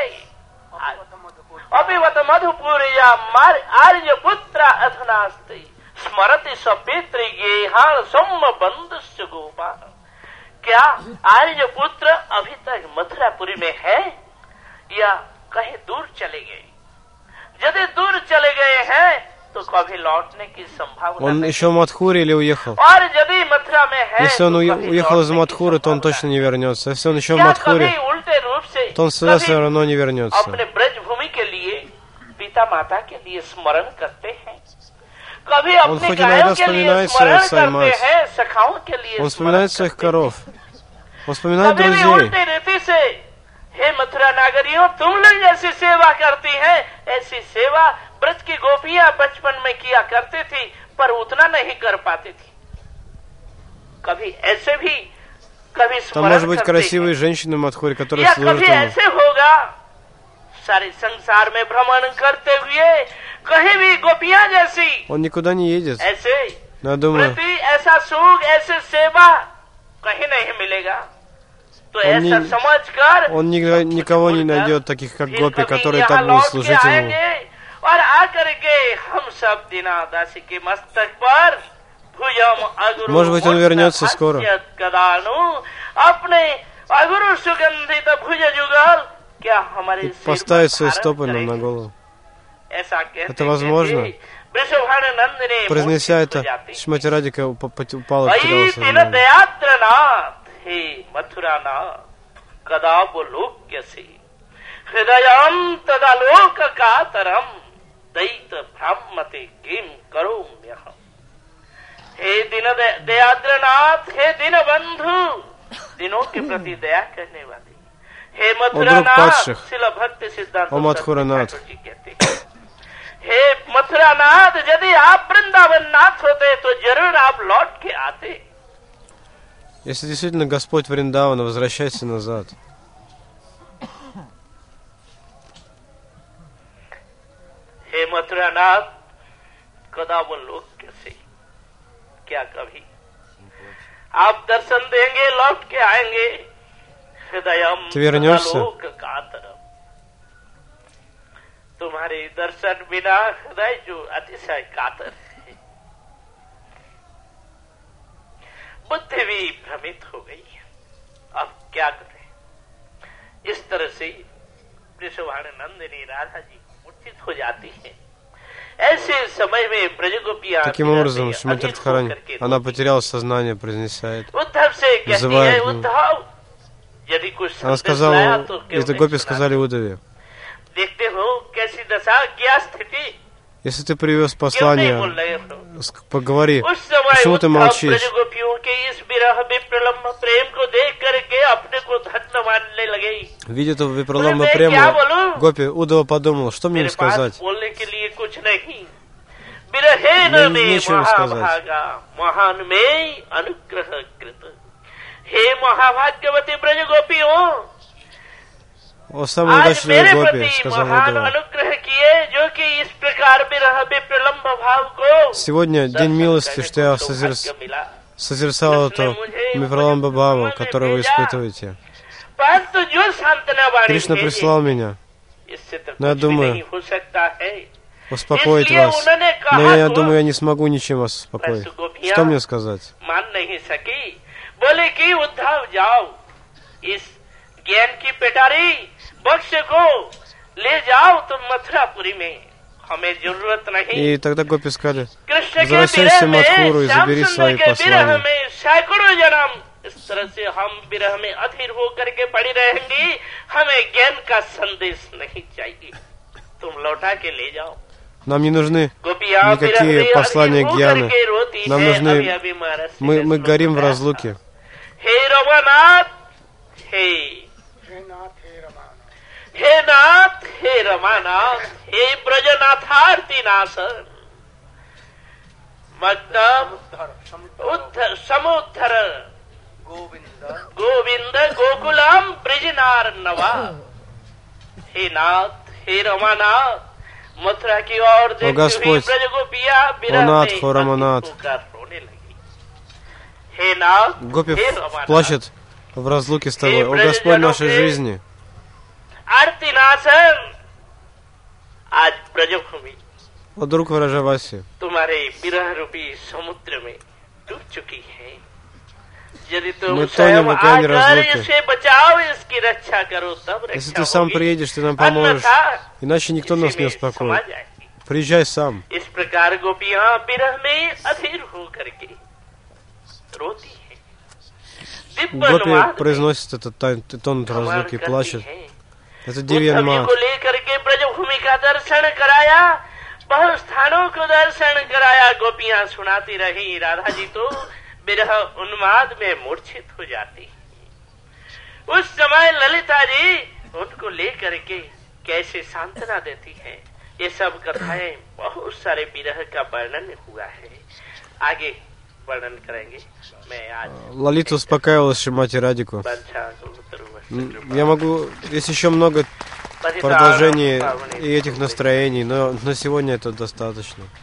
अभिवत मधुपुरिया आर्यपुत्र अधुनास्ते स्मरति सपित्र गेहान सोम बंधुश्च गोपाल। क्या आर्यपुत्र अभी तक मथुरापुरी में है या कहीं दूर चले गए? यदि दूर चले गए हैं तो कभी लौटने की संभावना Он еще в Мадхуре или уехал? और यदि मथुरा में है, если он уехал из Мадхуры, то он точно не вернется. Если он еще в Мадхуре, то он сюда все равно не вернется. अपने ब्रजभूमि के लिए पिता माता के लिए स्मरण करते हैं, कभी अपने गायों के लिए स्मरण करते हैं, सखाओं के लिए он вспоминает своих коров, он вспоминает друзей. उल्टी रीति से हे मथुरा नागरियों, तुम लोग जैसी सेवा करती हैं, ऐसी सेवा ब्रज की गोपियां बचपन में किया करती थी, पर उतना नहीं कर पाती थी। कभी ऐसे भी कभी Там может быть красивые женщины в Мадхуре, которые служат ему. ऐसे होगा सारे संसार में भ्रमण करते हुए कहीं भी गोपियां जैसी он никуда не едет. ऐसे Но я думаю, ऐसा सुख, ऐसे सेवा कहीं नहीं मिलेगा। तो он, ऐसा не, समझकर он ни, никого не найдет, таких как гопи, которые так будут служить ему. और आकर के हम सब दीना दासी के मस्तक पर भुजम अगुरु Может быть, он вернется скоро. अपने अगुरु सुगंधित भुज जुगल क्या हमारे поставить свои стопы нам на голову. Это возможно. Произнеся это, Шримати Радика упала, потеряла сознание. दैत ब्राह्मते किम करोम्यहम्। हे दीन दयाद्रनाथ, हे दीन बंधु, दिनों के प्रति दया करने वाले, हे मथुरानाथ, शिल भक्ति सिद्धांत जी कहते हैं, हे मथुरानाथ, यदि आप वृंदावन नाथ होते तो जरूर आप लौट के आते। Если действительно Господь Вриндавана, возвращайся назад. हे मथुरानाथ, कदा वो लोग कैसे, क्या कभी आप दर्शन देंगे, लौट के आएंगे? हृदयम लोक कातरम, तुम्हारे दर्शन बिना हृदय जो अतिशय कातर है। बुद्धि भी भ्रमित हो गई। अब क्या करें? इस तरह से वृषभानुनंदिनी राधा जी मूर्छित हो जाती है। ऐसे समय में ब्रजगोपियां таким образом Шримати Радхарани, она потеряла сознание, произнеся это. उद्धव से कहती है, उद्धव यदि कुछ Она сказала, это гопи сказали Удаве, देखते हो कैसी दशा क्या स्थिति, если ты привез послание, поговори, почему ты молчишь? Видя этого Випраламба Прему, Гопи Удава подумал, что мне им сказать? Мне нечего сказать. О, самые удачливые Гопи, сказал Удава. Сегодня день милости, что я созерц... созерцал эту Випраламба Бхаву, которую вы испытываете. Кришна прислал меня, но я думаю, успокоить вас. Но я думаю, я не смогу ничем вас успокоить. Что мне сказать? И тогда Гопи сказали, возвращайся в Мадхуру и забери свои послания. इस तरह से हम विरह में अधीर होकर के पड़ी रहेंगी, हमें ज्ञान का संदेश नहीं चाहिए, तुम लौटा के ले जाओ. Нам не нужны никакие послания Гьяны. Нам нужны... Мы, мы горим в разлуке. Хе Раманат, хе. Хе Нат, хе Раманат, хе Браjanatharti Nasan. Magdam, Uddhar, Samudhara. Govind गोकुलम ब्रजनार नवा. हे नाथ, हे रमानाथ, मथुरा की ओर देखती हुई ब्रजगोपियां विरह में होकर रोने लगी. हे नाथ, Гопи плачет в разлуке с тобой. О Господь нашей жизни. आरती नासन, आज ब्रजभूमि, о друг Враджаваси, तुम्हारे विरह रूपी समुद्र में डूब चुकी है. Мы тонем в океане разлуки. Если ты сам приедешь, ты нам поможешь. Иначе никто нас не успокоит. Приезжай сам. Гопи произносит этот тон разлуки и плачет. Это Дивьян Мат. बहुत स्थानों को दर्शन कराया, गोपियां सुनाती रही, राधा जी तो विरह उन्माद में मूर्छित हो जाती. उस समय ललिता जी उनको लेकर के कैसे सांत्वना देती हैं. ये सब कथाएं बहुत सारे विरह का वर्णन हुआ है, आगे वर्णन करेंगे. मैं आज Лалита успокаивала Шримати Радику. Я могу, есть еще много продолжений и этих настроений, но на сегодня это достаточно.